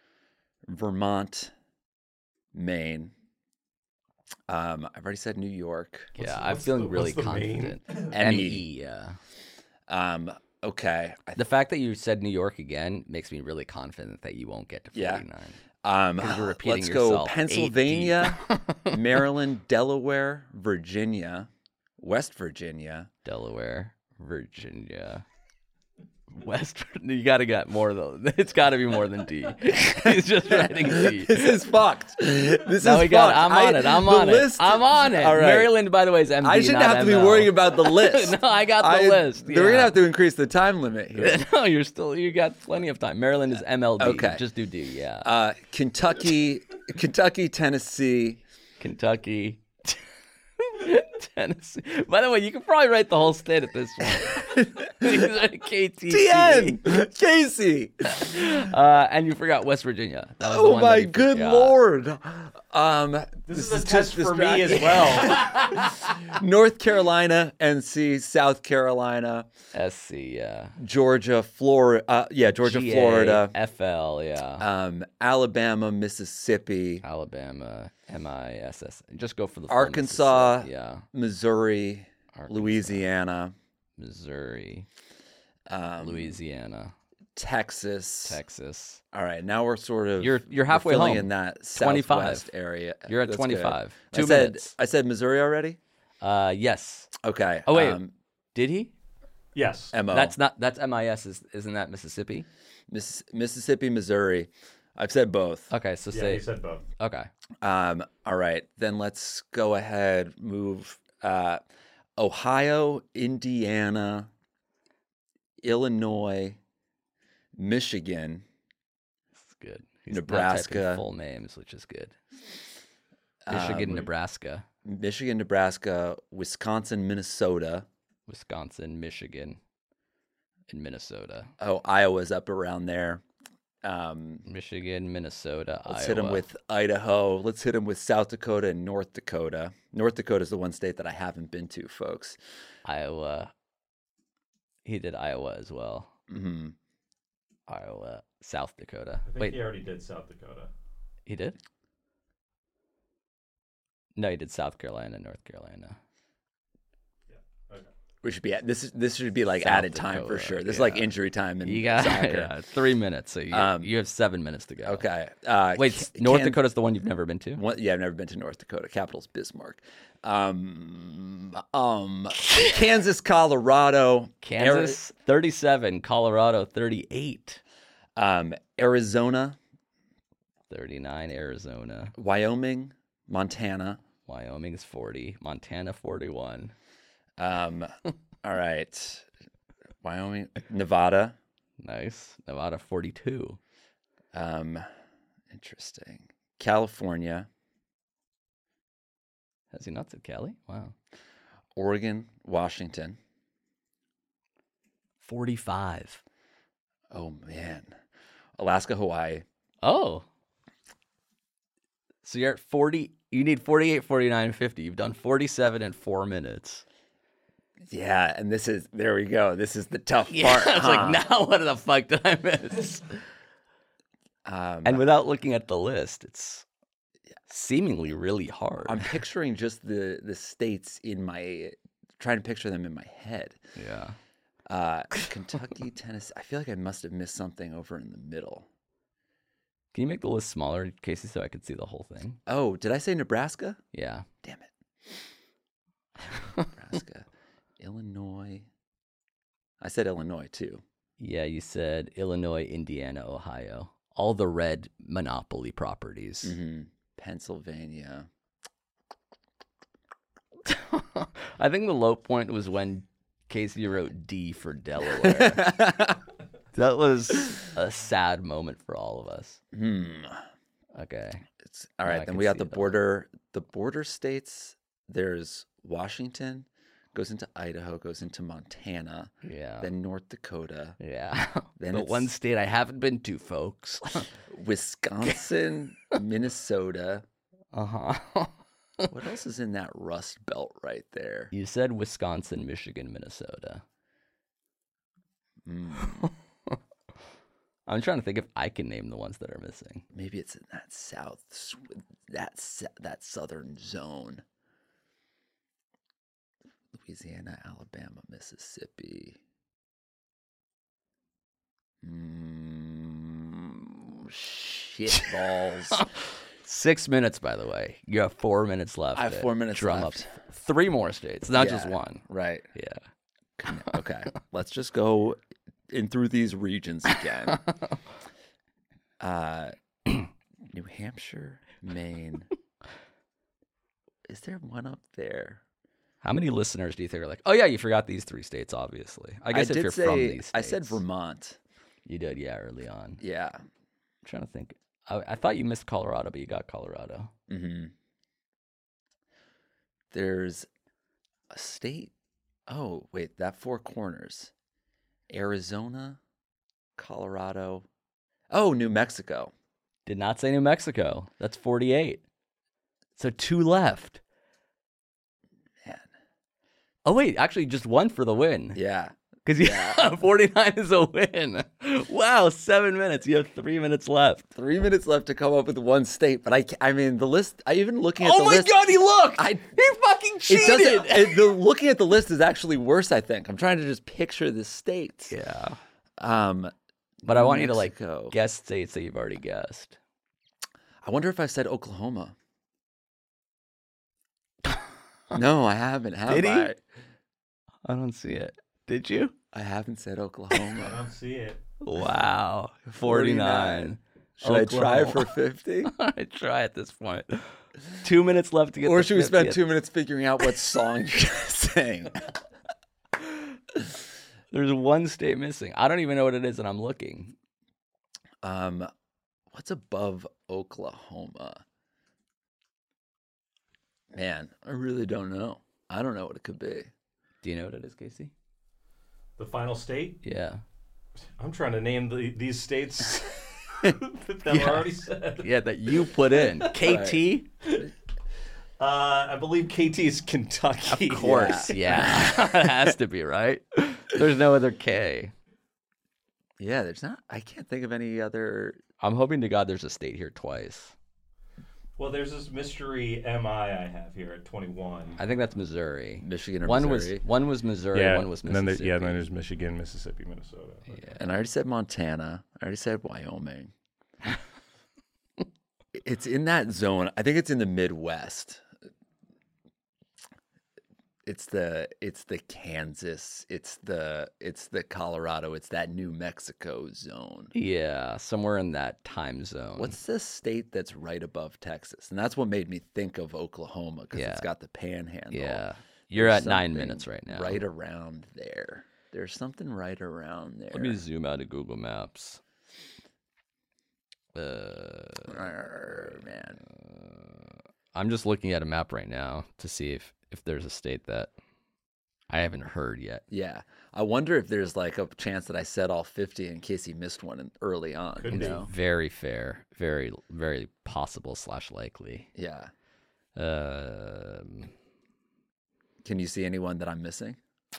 S1: Vermont, Maine. Um, I've already said New York.
S6: Yeah,
S10: the-
S6: I'm
S10: what's
S6: feeling
S10: the-
S6: really
S10: what's the main?
S6: confident.
S1: M E.
S6: M E, yeah.
S1: Um, okay. I
S6: The fact that you said New York again makes me really confident that you won't get to
S1: Yeah.
S6: forty-nine.
S1: Um,
S6: 'Cause you're repeating
S1: let's go
S6: yourself eight
S1: Pennsylvania, Maryland, Delaware, Virginia, West Virginia.
S6: Delaware, Virginia, West. You got to get more though. It's got to be more than D. He's just writing D.
S1: This is fucked. This
S6: No,
S1: is
S6: we got it.
S1: fucked.
S6: I'm on
S1: I-
S6: it. I'm
S1: the
S6: on
S1: list-
S6: it. I'm on it.
S1: All right.
S6: Maryland, by the way, is M D.
S1: I shouldn't
S6: not
S1: have to
S6: M L.
S1: be worrying about the list.
S6: No, I got the
S1: I-
S6: list.
S1: We're gonna
S6: yeah.
S1: have to increase the time limit here.
S6: No, you're still. You got plenty of time. Maryland is M L D.
S1: Okay.
S6: Just do D. Yeah.
S1: Uh, Kentucky, Kentucky, Tennessee.
S6: Kentucky. Tennessee. By the way, you can probably write the whole state at this point. K T T.
S1: T N. Casey.
S6: Uh, and you forgot West Virginia. That was the
S1: Oh
S6: one that
S1: my
S6: you
S1: good
S6: forgot.
S1: lord. Um,
S10: This,
S1: this,
S10: is a
S1: is
S10: test
S1: just
S10: for me as
S1: distracting.
S10: well.
S1: North Carolina, N C, South Carolina,
S6: S C, yeah.
S1: Georgia, Florida. Uh, yeah, Georgia,
S6: G A,
S1: Florida.
S6: F L, yeah.
S1: Um, Alabama, Mississippi,
S6: Alabama, M I S S. Just go for the full
S1: Arkansas,
S6: Mississippi, yeah.
S1: Missouri,
S6: Arkansas,
S1: Louisiana,
S6: Missouri,
S1: um,
S6: Louisiana,
S1: Texas.
S6: Texas.
S1: All right, now we're sort of
S6: You're- you're
S1: we're
S6: halfway
S1: filling
S6: home.
S1: in that
S6: twenty-five.
S1: southwest area.
S6: You're at
S1: That's good.
S6: twenty-five.
S1: I
S6: Two
S1: said,
S6: minutes.
S1: I said Missouri already.
S6: Uh, yes.
S1: Okay.
S6: Oh, wait.
S1: Um,
S6: Did he?
S10: Yes.
S1: M O.
S6: That's not. That's M I S. Is, isn't that Mississippi?
S1: Miss, Mississippi, Missouri. I've said both.
S6: Okay, so
S10: Yeah,
S6: say.
S10: you said both.
S6: Okay.
S1: Um, all right, then let's go ahead. Move. Uh, Ohio, Indiana, Illinois, Michigan,
S6: That's good. He's not
S1: Nebraska.
S6: typing full names, which is good. Michigan,
S1: Um,
S6: Nebraska,
S1: Michigan, Nebraska, Wisconsin, Minnesota.
S6: Wisconsin, Michigan, and Minnesota.
S1: Oh, Iowa's up around there. Um,
S6: Michigan, Minnesota,
S1: let's
S6: Iowa.
S1: hit them with Idaho. Let's hit them with South Dakota and North Dakota. North Dakota is the one state that I haven't been to, folks.
S6: Iowa. He did Iowa as well.
S1: hmm
S6: Iowa, South Dakota.
S10: I think
S6: Wait,
S10: he already did South Dakota.
S6: he did? No, he did South Carolina, North Carolina.
S10: Okay.
S1: We should be at this. Is this should be like
S6: South
S1: added time for
S6: Dakota,
S1: sure. This is like
S6: yeah.
S1: injury time in
S6: You got
S1: soccer.
S6: yeah, three minutes, so you,
S1: Um,
S6: you have seven minutes to go.
S1: Okay. Uh,
S6: Wait,
S1: Ca-
S6: North
S1: Can-
S6: Dakota's the one you've never been to?
S1: One, yeah, I've never been to North Dakota. Capital's Bismarck. Um, um, Kansas, Colorado,
S6: Kansas, thirty-seven. Colorado, thirty-eight.
S1: Ari- um, Arizona,
S6: thirty-nine. Arizona.
S1: Wyoming, Montana.
S6: Wyoming is forty. Montana, forty-one.
S1: Um, all right. Wyoming, Nevada.
S6: Nice. Nevada, forty-two.
S1: Um, interesting. California,
S6: Has he not said Cali? Wow.
S1: Oregon, Washington.
S6: forty-five.
S1: Oh man, Alaska, Hawaii.
S6: Oh. So you're at forty. You need forty-eight, forty-nine, fifty. You've done forty-seven in four minutes.
S1: Yeah, and this is there we go. This is the tough
S6: Yeah,
S1: part.
S6: it's
S1: huh?
S6: like, now what the fuck did I miss?
S1: Um,
S6: And without looking at the list, it's seemingly really hard.
S1: I'm picturing just the the states in my, trying to picture them in my head.
S6: yeah.
S1: Uh, Kentucky, Tennessee. I feel like I must have missed something over in the middle.
S6: Can you make the list smaller, Casey, so I could see the whole thing?
S1: Oh, did I say Nebraska?
S6: Yeah.
S1: Damn it. Nebraska, Illinois. I said Illinois too.
S6: Yeah, you said Illinois, Indiana, Ohio. All the red monopoly properties.
S1: Mm-hmm. Pennsylvania.
S6: I think the low point was when Casey wrote D for Delaware. That was a sad moment for all of us.
S1: Hmm.
S6: Okay.
S1: It's all
S6: Now I
S1: right. Then
S6: can
S1: we got
S6: see
S1: the
S6: it all.
S1: border. The border states. There's Washington, goes into Idaho, goes into Montana.
S6: Yeah.
S1: Then North Dakota.
S6: Yeah.
S1: Then
S6: the
S1: it's
S6: one state I haven't been to, folks.
S1: Wisconsin, Minnesota.
S6: Uh-huh.
S1: What else is in that Rust Belt right there?
S6: You said Wisconsin, Michigan, Minnesota.
S1: Mm,
S6: I'm trying to think if I can name the ones that are missing.
S1: maybe it's in that south, sw- that s- that southern zone. Louisiana, Alabama, Mississippi. Mm, shit balls.
S6: Six minutes, by the way. You have four minutes left.
S1: I have
S6: to
S1: four minutes
S6: drum
S1: left.
S6: up three more states, not just
S1: Yeah,
S6: one.
S1: Right.
S6: Yeah.
S1: Okay. Let's just go in through these regions again. Uh, New Hampshire, Maine. Is there one up there?
S6: How many listeners do you think are like, oh, yeah, you forgot these three states, obviously? I guess if
S1: did
S6: you're
S1: say,
S6: from these states.
S1: I said Vermont.
S6: You did, yeah, early on.
S1: Yeah.
S6: I'm trying to think. I, I thought you missed Colorado, but you got Colorado.
S1: Mm-hmm. There's a state. Oh, wait, that Four Corners. Arizona, Colorado. Oh, New Mexico.
S6: Did not say New Mexico. That's forty-eight. So two left.
S1: Man.
S6: Oh, wait, actually just one for the win.
S1: Yeah.
S6: Because yeah, forty-nine is a win. Wow, seven minutes. You have three minutes left.
S1: Three minutes left to come up with one state, but I, ca- I mean, the list. I even looking at
S6: Oh
S1: the
S6: my
S1: list.
S6: God, he looked.
S1: I,
S6: he fucking cheated.
S1: It doesn't. It, the looking at the list is actually worse. I think I'm trying to just picture the states.
S6: Yeah.
S1: Um,
S6: But I want you to
S1: Mexico.
S6: like guess states that you've already guessed.
S1: I wonder if I said Oklahoma. No, I haven't. Have
S6: Did he?
S1: I?
S6: I don't see it. Did you?
S1: I haven't said
S10: I
S1: Oklahoma.
S10: don't see it.
S6: Wow. forty-nine.
S1: Should I try
S6: Oklahoma.
S1: for fifty?
S6: I try at this point. Two minutes left to get.
S1: Or
S6: the
S1: should we spend
S6: fiftieth.
S1: two minutes figuring out what song you're gonna sing?
S6: There's one state missing. I don't even know what it is, and I'm looking.
S1: Um, what's above Oklahoma? Man, I really don't know. I don't know what it could be.
S6: Do you know what it is, Casey?
S10: The final state?
S6: Yeah.
S10: I'm trying to name the, these states that were already said.
S6: Yeah, that you put in. K T?
S10: Uh, I believe K T is Kentucky.
S6: Of course, yeah. It has to be, right? There's no other K.
S1: Yeah, there's not. I can't think of any other.
S6: I'm hoping to God there's a state here twice.
S10: Well, there's this mystery M I I have here at twenty-one.
S6: I think that's Missouri.
S1: Michigan or
S6: one
S1: Missouri.
S6: was one was Missouri,
S10: yeah,
S6: one was
S10: and then
S6: Mississippi.
S10: there, yeah, then there's Michigan, Mississippi, Minnesota.
S6: Yeah.
S1: And I already said Montana. I already said Wyoming. It's in that zone. I think it's in the Midwest. It's the it's the Kansas. It's the it's the Colorado. It's that New Mexico zone.
S6: Yeah, somewhere in that time zone.
S1: What's the state that's right above Texas? And that's what made me think of Oklahoma because
S6: Yeah.
S1: it's got the panhandle.
S6: Yeah. You're
S1: There's
S6: at nine
S1: something
S6: minutes right now.
S1: Right around there. There's something right around there.
S6: Let me zoom out of Google Maps. Uh,
S1: Arr, man.
S6: I'm just looking at a map right now to see if, if there's a state that I haven't heard yet.
S1: Yeah. I wonder if there's like a chance that I said all fifty in case he missed one in, early on.
S10: Could
S1: you
S10: be.
S1: know?
S6: Very fair, very very possible slash likely.
S1: Yeah.
S6: Um.
S1: Can you see anyone that I'm missing?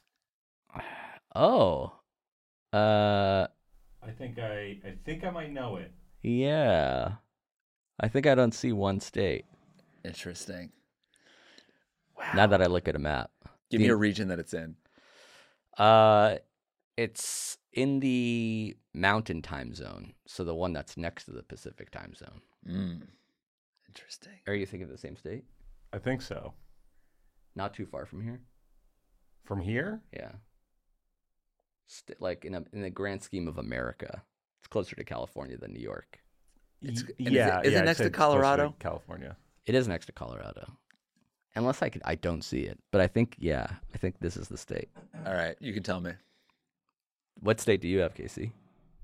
S6: Oh. Uh.
S10: I think I I think I might know it.
S6: Yeah. I think I don't see one state.
S1: Interesting.
S6: Now that I look at a map.
S1: Give
S6: The-
S1: me a region that it's in.
S6: Uh, it's in the Mountain Time Zone, so the one that's next to the Pacific Time Zone.
S1: Mm. Interesting.
S6: Are you thinking of the same state?
S10: I think so.
S6: Not too far from here.
S10: From here?
S6: Yeah. St- like in a, in the grand scheme of America, it's closer to California than New York.
S1: It's,
S10: Y-
S1: and is
S10: yeah,
S1: it, is
S10: yeah,
S1: it
S10: I'd
S1: next
S10: say
S1: to
S10: it's closer
S1: Colorado?
S10: California.
S6: It is next to Colorado. Unless I could, I don't see it, but I think yeah, I think this is the state.
S1: All right, you can tell me.
S6: What state do you have, Casey?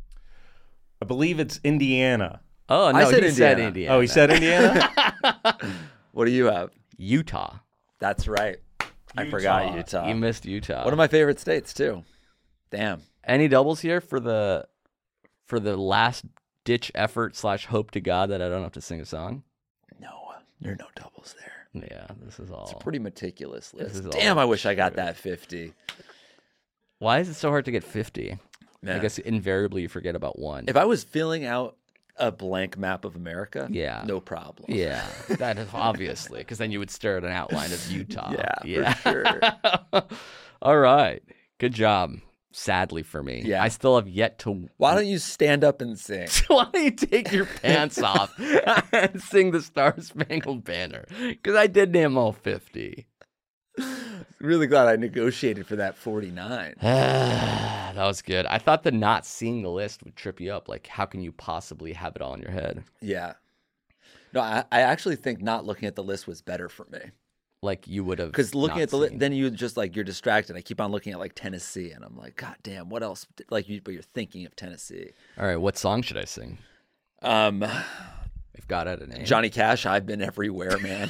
S10: I believe it's Indiana.
S6: Oh no,
S1: I said
S6: he
S1: Indiana.
S6: said Indiana.
S10: Oh, he said Indiana?
S1: What do you have?
S6: Utah.
S1: That's right. I forgot Utah.
S6: You missed Utah.
S1: One of my favorite states too. Damn.
S6: Any doubles here for the for the last ditch effort slash hope to God that I don't have to sing a song?
S1: No, there are no doubles there.
S6: Yeah, this is all.
S1: It's a pretty meticulous
S6: This
S1: list.
S6: is
S1: Damn,
S6: all
S1: I wish I got
S6: true.
S1: that fifty.
S6: Why is it so hard to get fifty? I
S1: Man.
S6: guess invariably you forget about one.
S1: If I was filling out a blank map of America,
S6: Yeah.
S1: no problem.
S6: Yeah, that is obviously, because then you would stare at an outline of Utah.
S1: Yeah, for
S6: sure. All right, good job. Sadly for me,
S1: Yeah.
S6: I still have yet to.
S1: Why don't you stand up and sing?
S6: Why don't you take your pants off and sing the Star Spangled Banner? Because I did name all fifty.
S1: Really glad I negotiated for that forty-nine.
S6: That was good. I thought the not seeing the list would trip you up. Like, how can you possibly have it all in your head?
S1: Yeah. No, I, I actually think not looking at the list was better for me.
S6: Like you would have.
S1: Because looking
S6: not
S1: at the list,
S6: seen.
S1: then you just like, you're distracted. I keep on looking at like Tennessee and I'm like, God damn, what else? Like, you, but you're thinking of Tennessee.
S6: All right, what song should I sing?
S1: Um,
S6: If God had a name.
S1: Johnny Cash, I've been everywhere, man.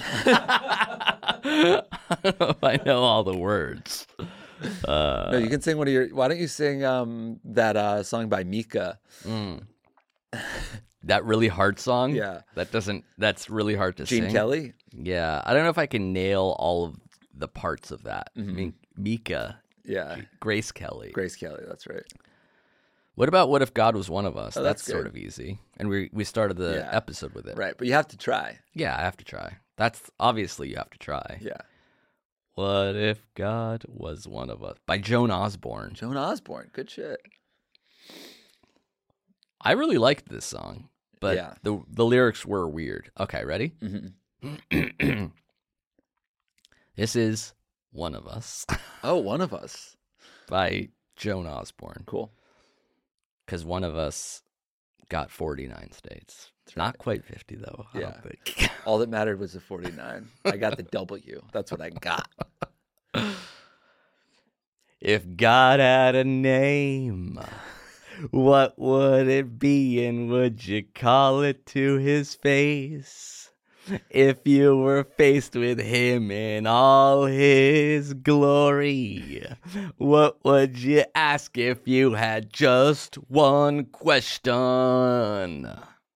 S6: I don't know if I know all the words. Uh,
S1: No, you can sing one of your. Why don't you sing um that uh, song by Mika?
S6: mm. That really hard song?
S1: Yeah.
S6: That doesn't, that's really hard to
S1: Gene
S6: sing.
S1: Kelly.
S6: Yeah. I don't know if I can nail all of the parts of that.
S1: Mm-hmm.
S6: I mean, Mika,
S1: Yeah,
S6: Grace Kelly.
S1: Grace Kelly. That's right.
S6: What about What If God Was One of Us?
S1: Oh,
S6: that's
S1: that's
S6: sort
S1: good.
S6: of easy. And we we started the
S1: Yeah.
S6: episode with it.
S1: Right, but you have to try.
S6: Yeah, I have to try. That's obviously you have to try.
S1: Yeah.
S6: What If God Was One of Us? By Joan Osborne.
S1: Joan Osborne. Good shit.
S6: I really liked this song, but
S1: Yeah.
S6: the the lyrics were weird. Okay, ready?
S1: Mm-hmm.
S6: This is One of Us
S1: Oh, One of Us.
S6: by Joan Osborne.
S1: Cool.
S6: Because One of Us got forty-nine states. Not quite fifty, though. I
S1: Yeah.
S6: don't think.
S1: All that mattered was the forty-nine. I got the W. That's what I got.
S6: If God had a name, what would it be, and would you call it to his face? If you were faced with him in all his glory, what would you ask if you had just one question?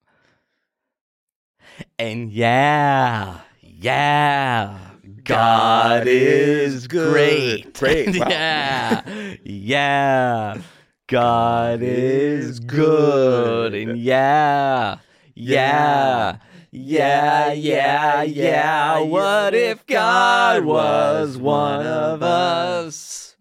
S6: And yeah, yeah, God is great.
S1: Great. Wow.
S6: Yeah, yeah, God is good. And yeah, yeah, yeah, yeah, yeah. What if God was one of us?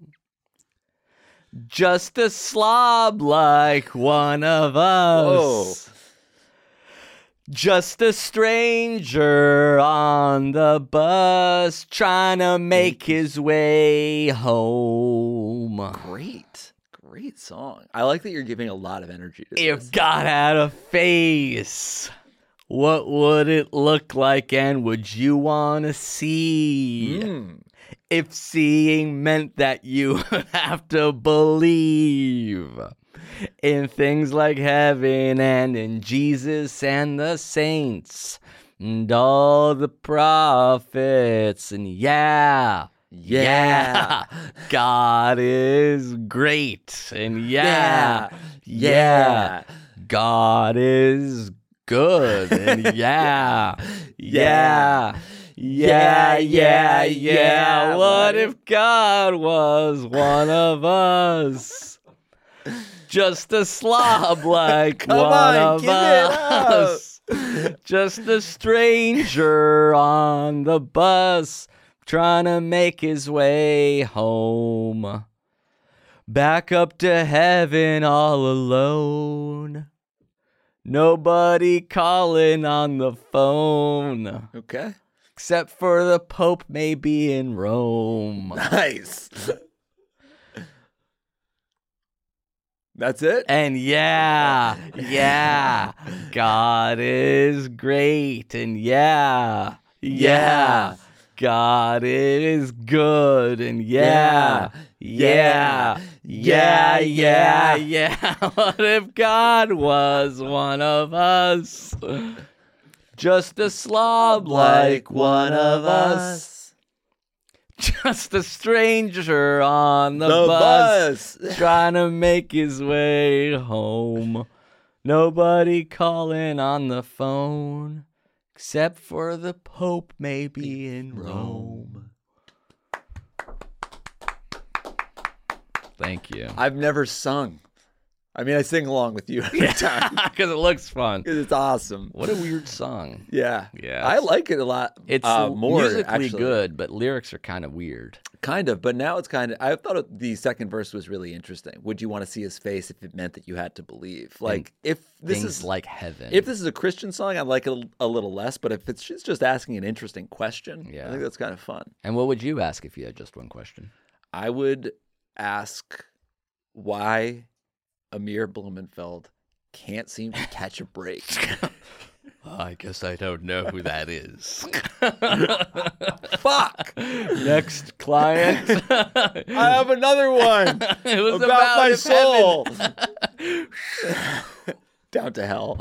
S6: Just a slob like one of us.
S1: Whoa.
S6: Just a stranger on the bus trying to make his way home.
S1: Great. Great song. I like that you're giving a lot of energy to
S6: If
S1: this.
S6: God had a face, what would it look like, and would you want to see?
S1: Mm.
S6: If seeing meant that you would have to believe in things like heaven and in Jesus and the saints and all the prophets. And yeah, yeah, God is great. And yeah, yeah, God is good. And yeah, yeah. Yeah, yeah, yeah. What if God was one of us? Just a slob like
S1: Come
S6: one
S1: on,
S6: of
S1: give it
S6: us. Just a stranger on the bus trying to make his way home. Back up to heaven all alone. Nobody calling on the phone.
S1: Okay.
S6: Except for the Pope maybe in Rome.
S1: Nice. That's it?
S6: And yeah, yeah, God is great. And yeah, yeah, God is good. And yeah, yeah, yeah, yeah, yeah. What if God was one of us? Just a slob like one of us. Just a stranger on the,
S1: The
S6: bus,
S1: bus.
S6: trying to make his way home. Nobody calling on the phone, except for the Pope maybe in Rome. Thank you.
S1: I've never sung. I mean, I sing along with you every time
S6: Because it looks fun.
S1: because it's awesome.
S6: What a weird song.
S1: Yeah.
S6: Yeah.
S1: I like it a lot.
S6: It's
S1: uh, more
S6: musically
S1: actually.
S6: good, but lyrics are kind of weird.
S1: Kind of, but now it's kind of. I thought it- the second verse was really interesting. Would you want to see his face if it meant that you had to believe? Like, if this
S6: Things
S1: is
S6: like heaven.
S1: if this is a Christian song, I like it a, a little less. But if it's she's just asking an interesting question,
S6: Yeah.
S1: I think that's kind of fun.
S6: And what would you ask if you had just one question?
S1: I would ask why Amir Blumenfeld can't seem to catch a break.
S6: I guess I don't know who that is.
S1: Fuck!
S6: Next client.
S1: I have another one
S6: It was
S1: about,
S6: about
S1: my
S6: if
S1: soul. Down to hell.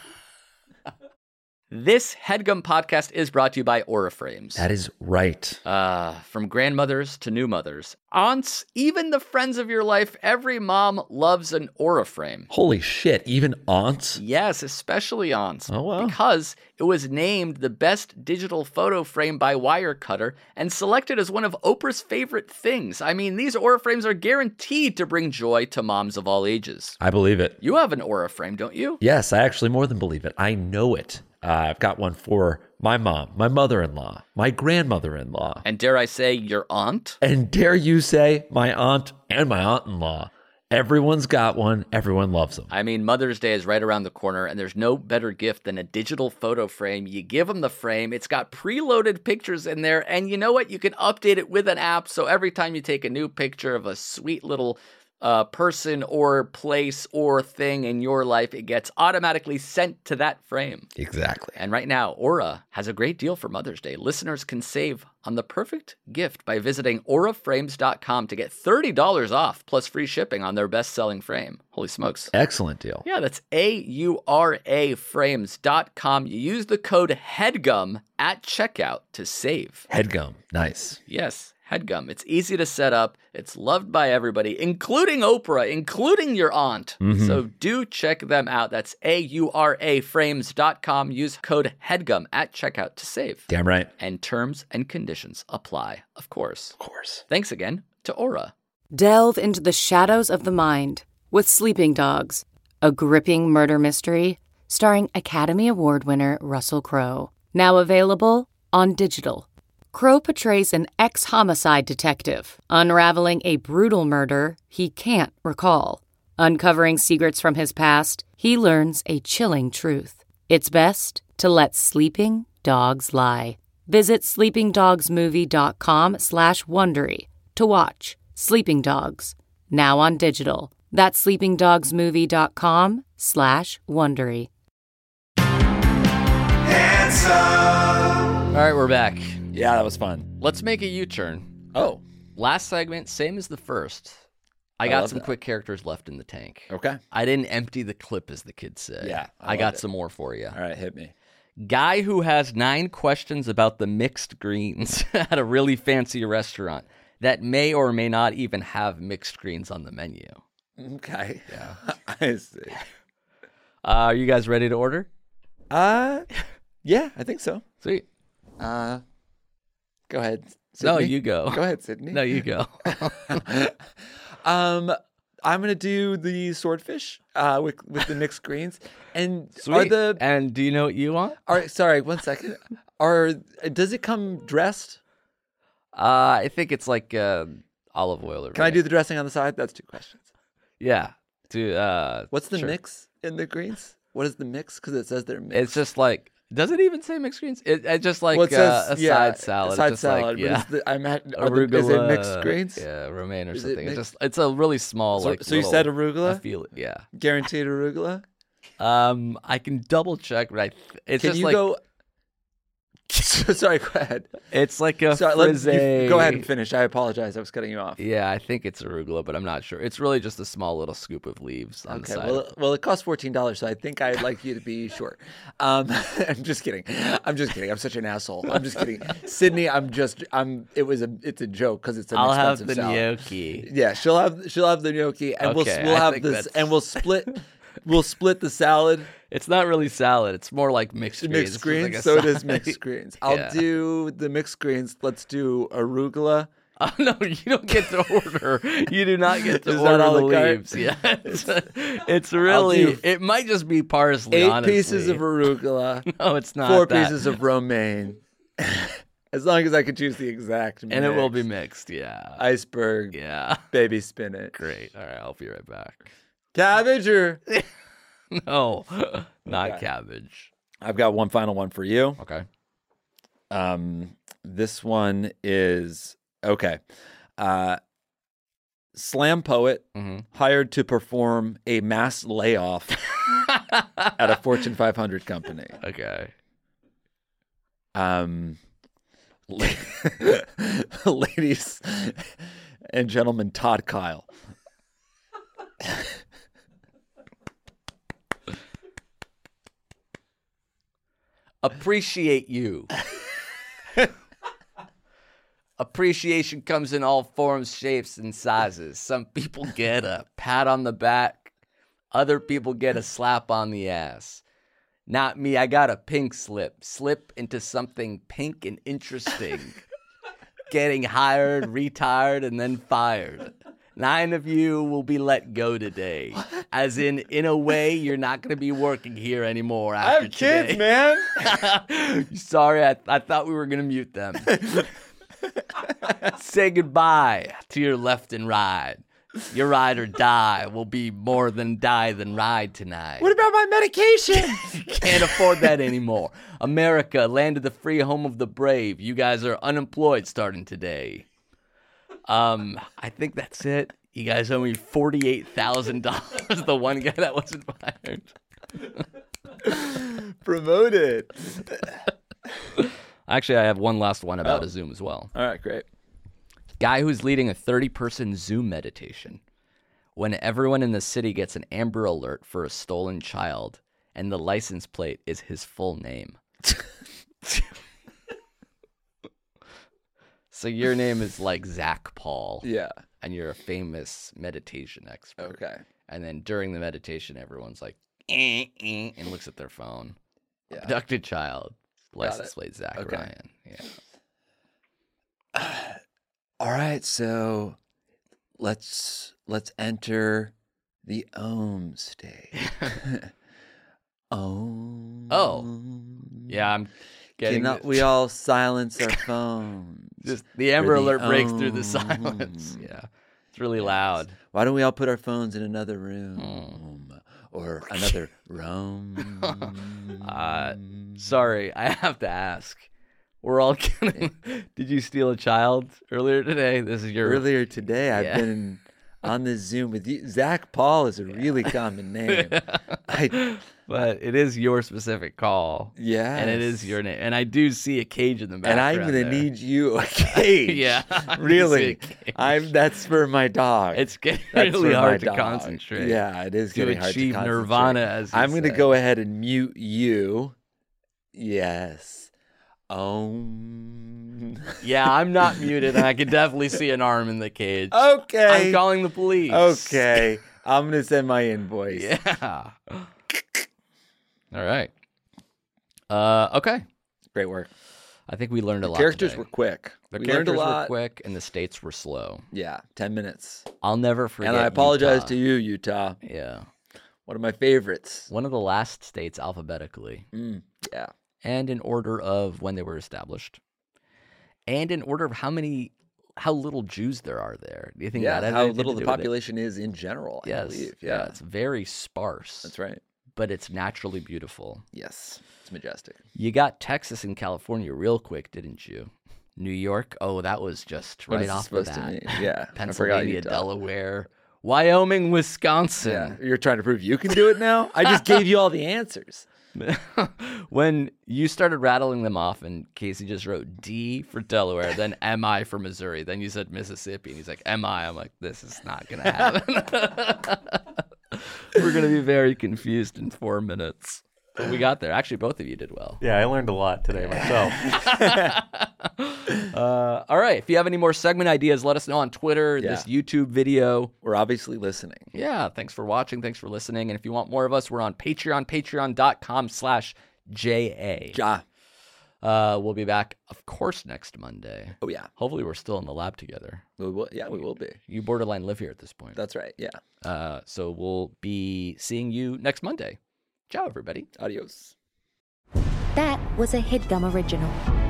S6: This HeadGum podcast is brought to you by Aura Frames.
S9: That is right.
S6: Uh, from grandmothers to new mothers, aunts, even the friends of your life, every mom loves an Aura frame.
S9: Holy shit, even aunts?
S6: Yes, especially aunts.
S9: Oh, wow.
S6: Because it was named the best digital photo frame by Wirecutter and selected as one of Oprah's favorite things. I mean, these Aura frames are guaranteed to bring joy to moms of all ages.
S9: I believe it.
S6: You have an Aura frame, don't you?
S9: Yes, I actually more than believe it. I know it. Uh, I've got one for my mom, my mother-in-law, my grandmother-in-law,
S6: And dare I say, your aunt?
S9: and dare you say my aunt and my aunt-in-law. Everyone's got one. Everyone loves them.
S6: I mean, Mother's Day is right around the corner, and there's no better gift than a digital photo frame. You give them the frame, it's got preloaded pictures in there, and you know what? You can update it with an app, so every time you take a new picture of a sweet little uh, person or place or thing in your life, it gets automatically sent to that frame.
S9: Exactly.
S6: And right now, Aura has a great deal for Mother's Day. Listeners can save on the perfect gift by visiting aura frames dot com to get thirty dollars off plus free shipping on their best-selling frame. Holy smokes.
S9: Excellent deal.
S6: Yeah, that's A U R A frames dot com. You use the code HEADGUM at checkout to save.
S9: Headgum. Nice.
S6: Yes, HEADGUM. It's easy to set up. It's loved by everybody, including Oprah, including your aunt.
S9: Mhm.
S6: So do check them out. That's A U R A frames dot com. Use code HEADGUM at checkout to save.
S9: Damn right.
S6: And terms and conditions apply, of course.
S9: Of course.
S6: Thanks again to Aura.
S11: Delve into the shadows of the mind with Sleeping Dogs, a gripping murder mystery starring Academy Award winner Russell Crowe. Now available on digital. Crowe portrays an ex-homicide detective unraveling a brutal murder he can't recall. Uncovering secrets from his past, he learns a chilling truth. It's best to let sleeping dogs lie. Visit sleeping dogs movie dot com slash Wondery to watch Sleeping Dogs, now on digital. That's sleeping dogs movie dot com slash Wondery.
S6: All right, we're back.
S1: Yeah, that was fun.
S6: Let's make a U-turn.
S1: Oh.
S6: Last segment, same as the first. I
S1: I
S6: got
S1: love
S6: some
S1: that.
S6: quick characters left in the tank.
S1: Okay.
S6: I didn't empty the clip, as the kids say.
S1: Yeah, I
S6: I,
S1: loved
S6: got
S1: it.
S6: some more for you.
S1: All right, hit me.
S6: Guy who has nine questions about the mixed greens at a really fancy restaurant that may or may not even have mixed greens on the menu.
S1: Okay. Yeah. I see.
S6: Uh, are you guys ready to order?
S1: Uh, yeah, I think so.
S6: Sweet.
S1: Uh, go ahead.
S6: No,
S1: Sydney.
S6: you go.
S1: Go ahead, Sydney.
S6: No, you go.
S1: um, I'm gonna do the swordfish uh, with with the mixed greens. And
S6: Sweet.
S1: are the
S6: And do you know what you want?
S1: All right, sorry, one second. Are does it come dressed?
S6: Uh, I think it's like uh, olive oil or
S1: Can I do the dressing on the side? That's two questions.
S6: Yeah. Do, uh,
S1: What's the
S6: sure.
S1: mix in the greens? What is the mix? Because it says they're mixed.
S6: It's just like, does it even say mixed greens? It, it's just like
S1: well, it
S6: uh,
S1: says,
S6: a
S1: yeah,
S6: side salad.
S1: A side
S6: it's just
S1: salad.
S6: Like, yeah.
S1: But is the, I'm at, are the, is it mixed greens?
S6: Yeah, romaine or
S1: Is it
S6: something. It's
S1: mixed?
S6: just it's a really small
S1: So,
S6: like.
S1: so you
S6: little-
S1: said arugula?
S6: I feel it. Yeah.
S1: Guaranteed arugula?
S6: Um, I can double check, but I th- it's
S1: Can
S6: just
S1: you
S6: like
S1: go? Sorry, go ahead.
S6: it's like a
S1: Sorry, let, you,
S6: frisee.
S1: go ahead and finish. I apologize. I was cutting you off.
S6: Yeah, I think it's arugula, but I'm not sure. It's really just a small little scoop of leaves on
S1: Okay,
S6: the side.
S1: well,
S6: of it.
S1: well, it costs fourteen dollars, so I think I'd like you to be sure. Um, I'm just kidding. I'm just kidding. I'm such an asshole. I'm just kidding, Sydney. I'm just. I'm. It was a. It's a joke because it's an
S6: I'll have
S1: expensive
S6: the
S1: salad.
S6: gnocchi.
S1: Yeah, she'll have. She'll have the gnocchi, and
S6: Okay,
S1: we'll we'll
S6: I
S1: have
S6: think
S1: this,
S6: that's-
S1: and we'll split. We'll split the salad.
S6: It's not really salad. It's more like mixed greens.
S1: Mixed
S6: It's just
S1: greens,
S6: like a
S1: so it is
S6: side-
S1: mixed greens. I'll
S6: Yeah.
S1: do the mixed greens. Let's do arugula.
S6: Oh, no, you don't get to order. You do not get to
S1: Is that
S6: order
S1: a
S6: the
S1: la carte?
S6: leaves. Yeah, it's, it's really.
S1: do
S6: It might just be parsley.
S1: Eight
S6: honestly.
S1: pieces of arugula.
S6: No, it's not.
S1: Four
S6: that.
S1: pieces of romaine. As long as I could choose the exact mix.
S6: and it will be mixed. Yeah.
S1: Iceberg,
S6: Yeah.
S1: baby spinach.
S6: Great. All right, I'll be right back.
S1: Cabbage or
S6: No, not
S1: Okay.
S6: cabbage.
S1: I've got one final one for you.
S6: Okay.
S1: Um, this one is okay. Uh, slam poet
S6: Mhm.
S1: hired to perform a mass layoff at a Fortune five hundred company.
S6: Okay.
S1: Um, la- ladies and gentlemen, Todd Kyle.
S6: Appreciate you. Appreciation comes in all forms, shapes, and sizes. Some people get a pat on the back. Other people get a slap on the ass. Not me. I got a pink slip. Slip into something pink and interesting. Getting hired, retired, and then fired. Nine of you will be let go today. As in, in a way, you're not going to be working here anymore
S1: I
S6: after
S1: have kids,
S6: today.
S1: man.
S6: Sorry, I, I thought we were going to mute them. Say goodbye to your left and right. Your ride or die will be more than die than ride tonight.
S1: What about my medication?
S6: Can't afford that anymore. America, land of the free, home of the brave. You guys are unemployed starting today. Um, I think that's it. You guys owe me forty-eight thousand dollars. The one guy that wasn't fired.
S1: Promoted.
S6: Actually, I have one last one about
S1: Oh.
S6: a Zoom as well.
S1: All right, great.
S6: Guy who's leading a thirty-person Zoom meditation. When everyone in the city gets an Amber Alert for a stolen child, and the license plate is his full name. So your name is like Zach Paul.
S1: Yeah.
S6: And you're a famous meditation expert.
S1: Okay.
S6: And then during the meditation, everyone's like, eh, eh, and looks at their phone.
S1: Yeah.
S6: Abducted child.
S1: Got
S6: License
S1: it.
S6: plate Zach
S1: Okay.
S6: Ryan. Yeah.
S1: All right, so let's let's enter the Om state. Om.
S6: Oh. Yeah, I'm getting
S1: Cannot
S6: it.
S1: we all silence our phones?
S6: Just the
S1: for
S6: Amber
S1: the
S6: Alert breaks through the
S1: Om.
S6: silence. Yeah. It's really loud.
S1: Why don't we all put our phones in another room or another room?
S6: Uh, sorry, I have to ask. We're all gonna. Did you steal a child earlier today? This is your
S1: Earlier today, I've
S6: Yeah.
S1: been on this Zoom with you. Zach Paul is a really common name. I,
S6: But it is your specific call.
S1: Yes.
S6: And it is your name. And I do see a cage in the
S1: and
S6: background.
S1: I'm gonna
S6: there.
S1: need you a cage.
S6: Yeah, I do
S1: really.
S6: see a cage.
S1: I'm. That's for my dog.
S6: It's getting
S1: That's
S6: really
S1: for my
S6: hard to
S1: dog.
S6: concentrate.
S1: Yeah, it is
S6: to
S1: getting hard to
S6: achieve
S1: concentrate.
S6: nirvana, as you
S1: I'm gonna
S6: say.
S1: go ahead and mute you. Yes. Um.
S6: Yeah, I'm not muted, and I can definitely see an arm in the cage.
S1: Okay.
S6: I'm calling the police.
S1: Okay. I'm gonna send my invoice.
S6: Yeah. All right. Uh, okay.
S1: Great work.
S6: I think we learned a
S1: The
S6: lot.
S1: characters
S6: today.
S1: were quick.
S6: The
S1: We learned
S6: characters
S1: a lot.
S6: were quick, and the states were slow.
S1: Yeah, ten minutes.
S6: I'll never forget.
S1: And I apologize
S6: Utah.
S1: to you, Utah.
S6: Yeah.
S1: One of my favorites.
S6: One of the last states alphabetically.
S1: Mm, yeah.
S6: And in order of when they were established. And in order of how many how little Jews there are there. Do you think
S1: Yeah,
S6: that had
S1: how
S6: anything
S1: little
S6: to
S1: the
S6: do with it?
S1: population is in general, I
S6: Yes.
S1: believe.
S6: Yeah.
S1: Yeah.
S6: it's very sparse.
S1: That's right.
S6: But it's naturally beautiful.
S1: Yes, it's majestic.
S6: You got Texas and California real quick, didn't you? New York, oh, that was just
S1: What
S6: right
S1: is this
S6: off the
S1: supposed to
S6: bat.
S1: mean? Yeah, I forgot
S6: Pennsylvania,
S1: you did.
S6: Delaware, Wyoming, Wisconsin.
S1: Yeah, you're trying to prove you can do it now? I just gave you all the answers.
S6: When you started rattling them off and Casey just wrote D for Delaware, then M I for Missouri, then you said Mississippi, and he's like, M I. I'm like, this is not going to happen. We're going to be very confused in four minutes. But we got there. Actually, both of you did well.
S10: Yeah, I learned a lot today myself.
S6: uh, all right. If you have any more segment ideas, let us know on Twitter,
S1: Yeah.
S6: this YouTube video.
S1: We're obviously listening.
S6: Yeah. Thanks for watching. Thanks for listening. And if you want more of us, we're on Patreon, patreon.com slash J A.
S1: Ja.
S6: Uh, we'll be back, of course, next Monday.
S1: Oh, yeah.
S6: Hopefully, we're still in the lab together.
S1: We will, yeah, we will be.
S6: You borderline live here at this point.
S1: That's right. Yeah.
S6: Uh, so we'll be seeing you next Monday. Ciao, everybody.
S1: Adios.
S12: That was a HeadGum original.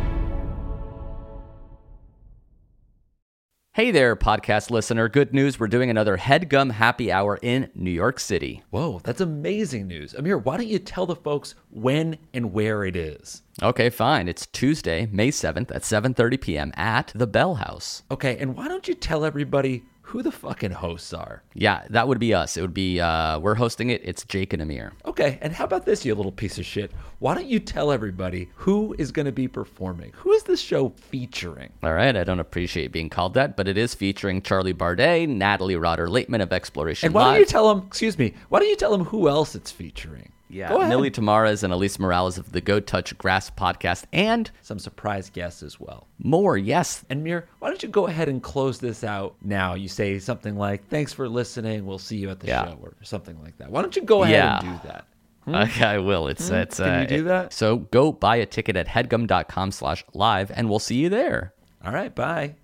S6: Hey there, podcast listener. Good news. We're doing another HeadGum Happy Hour in New York City.
S9: Whoa, that's amazing news. Amir, why don't you tell the folks when and where it is?
S6: Okay, fine. It's Tuesday, May seventh at seven thirty p.m. at the Bell House.
S9: Okay, and why don't you tell everybody who the fucking hosts are?
S6: Yeah, that would be us. It would be, uh, we're hosting it. It's Jake and Amir.
S9: Okay, and how about this, you little piece of shit? Why don't you tell everybody who is going to be performing? Who is this show featuring?
S6: All right, I don't appreciate being called that, but it is featuring Charlie Bardet, Natalie Rotter-Laitman of Exploration
S9: And why
S6: Live.
S9: don't you tell them, excuse me, why don't you tell them who else it's featuring?
S6: Yeah,
S9: Go ahead.
S6: Millie Tamares and Elise Morales of the Go Touch Grass podcast, and
S9: Some surprise guests as well.
S6: more, yes.
S9: And Mir, why don't you go ahead and close this out now? You say something like, thanks for listening, we'll see you at the
S6: Yeah.
S9: show, or something like that. Why don't you go ahead
S6: Yeah.
S9: and do that?
S6: Okay, I will. It's
S9: Hmm?
S6: it's.
S9: Can
S6: uh,
S9: you do
S6: it-
S9: that?
S6: So go buy a ticket at headgum.com slash live, and we'll see you there.
S9: All right, bye.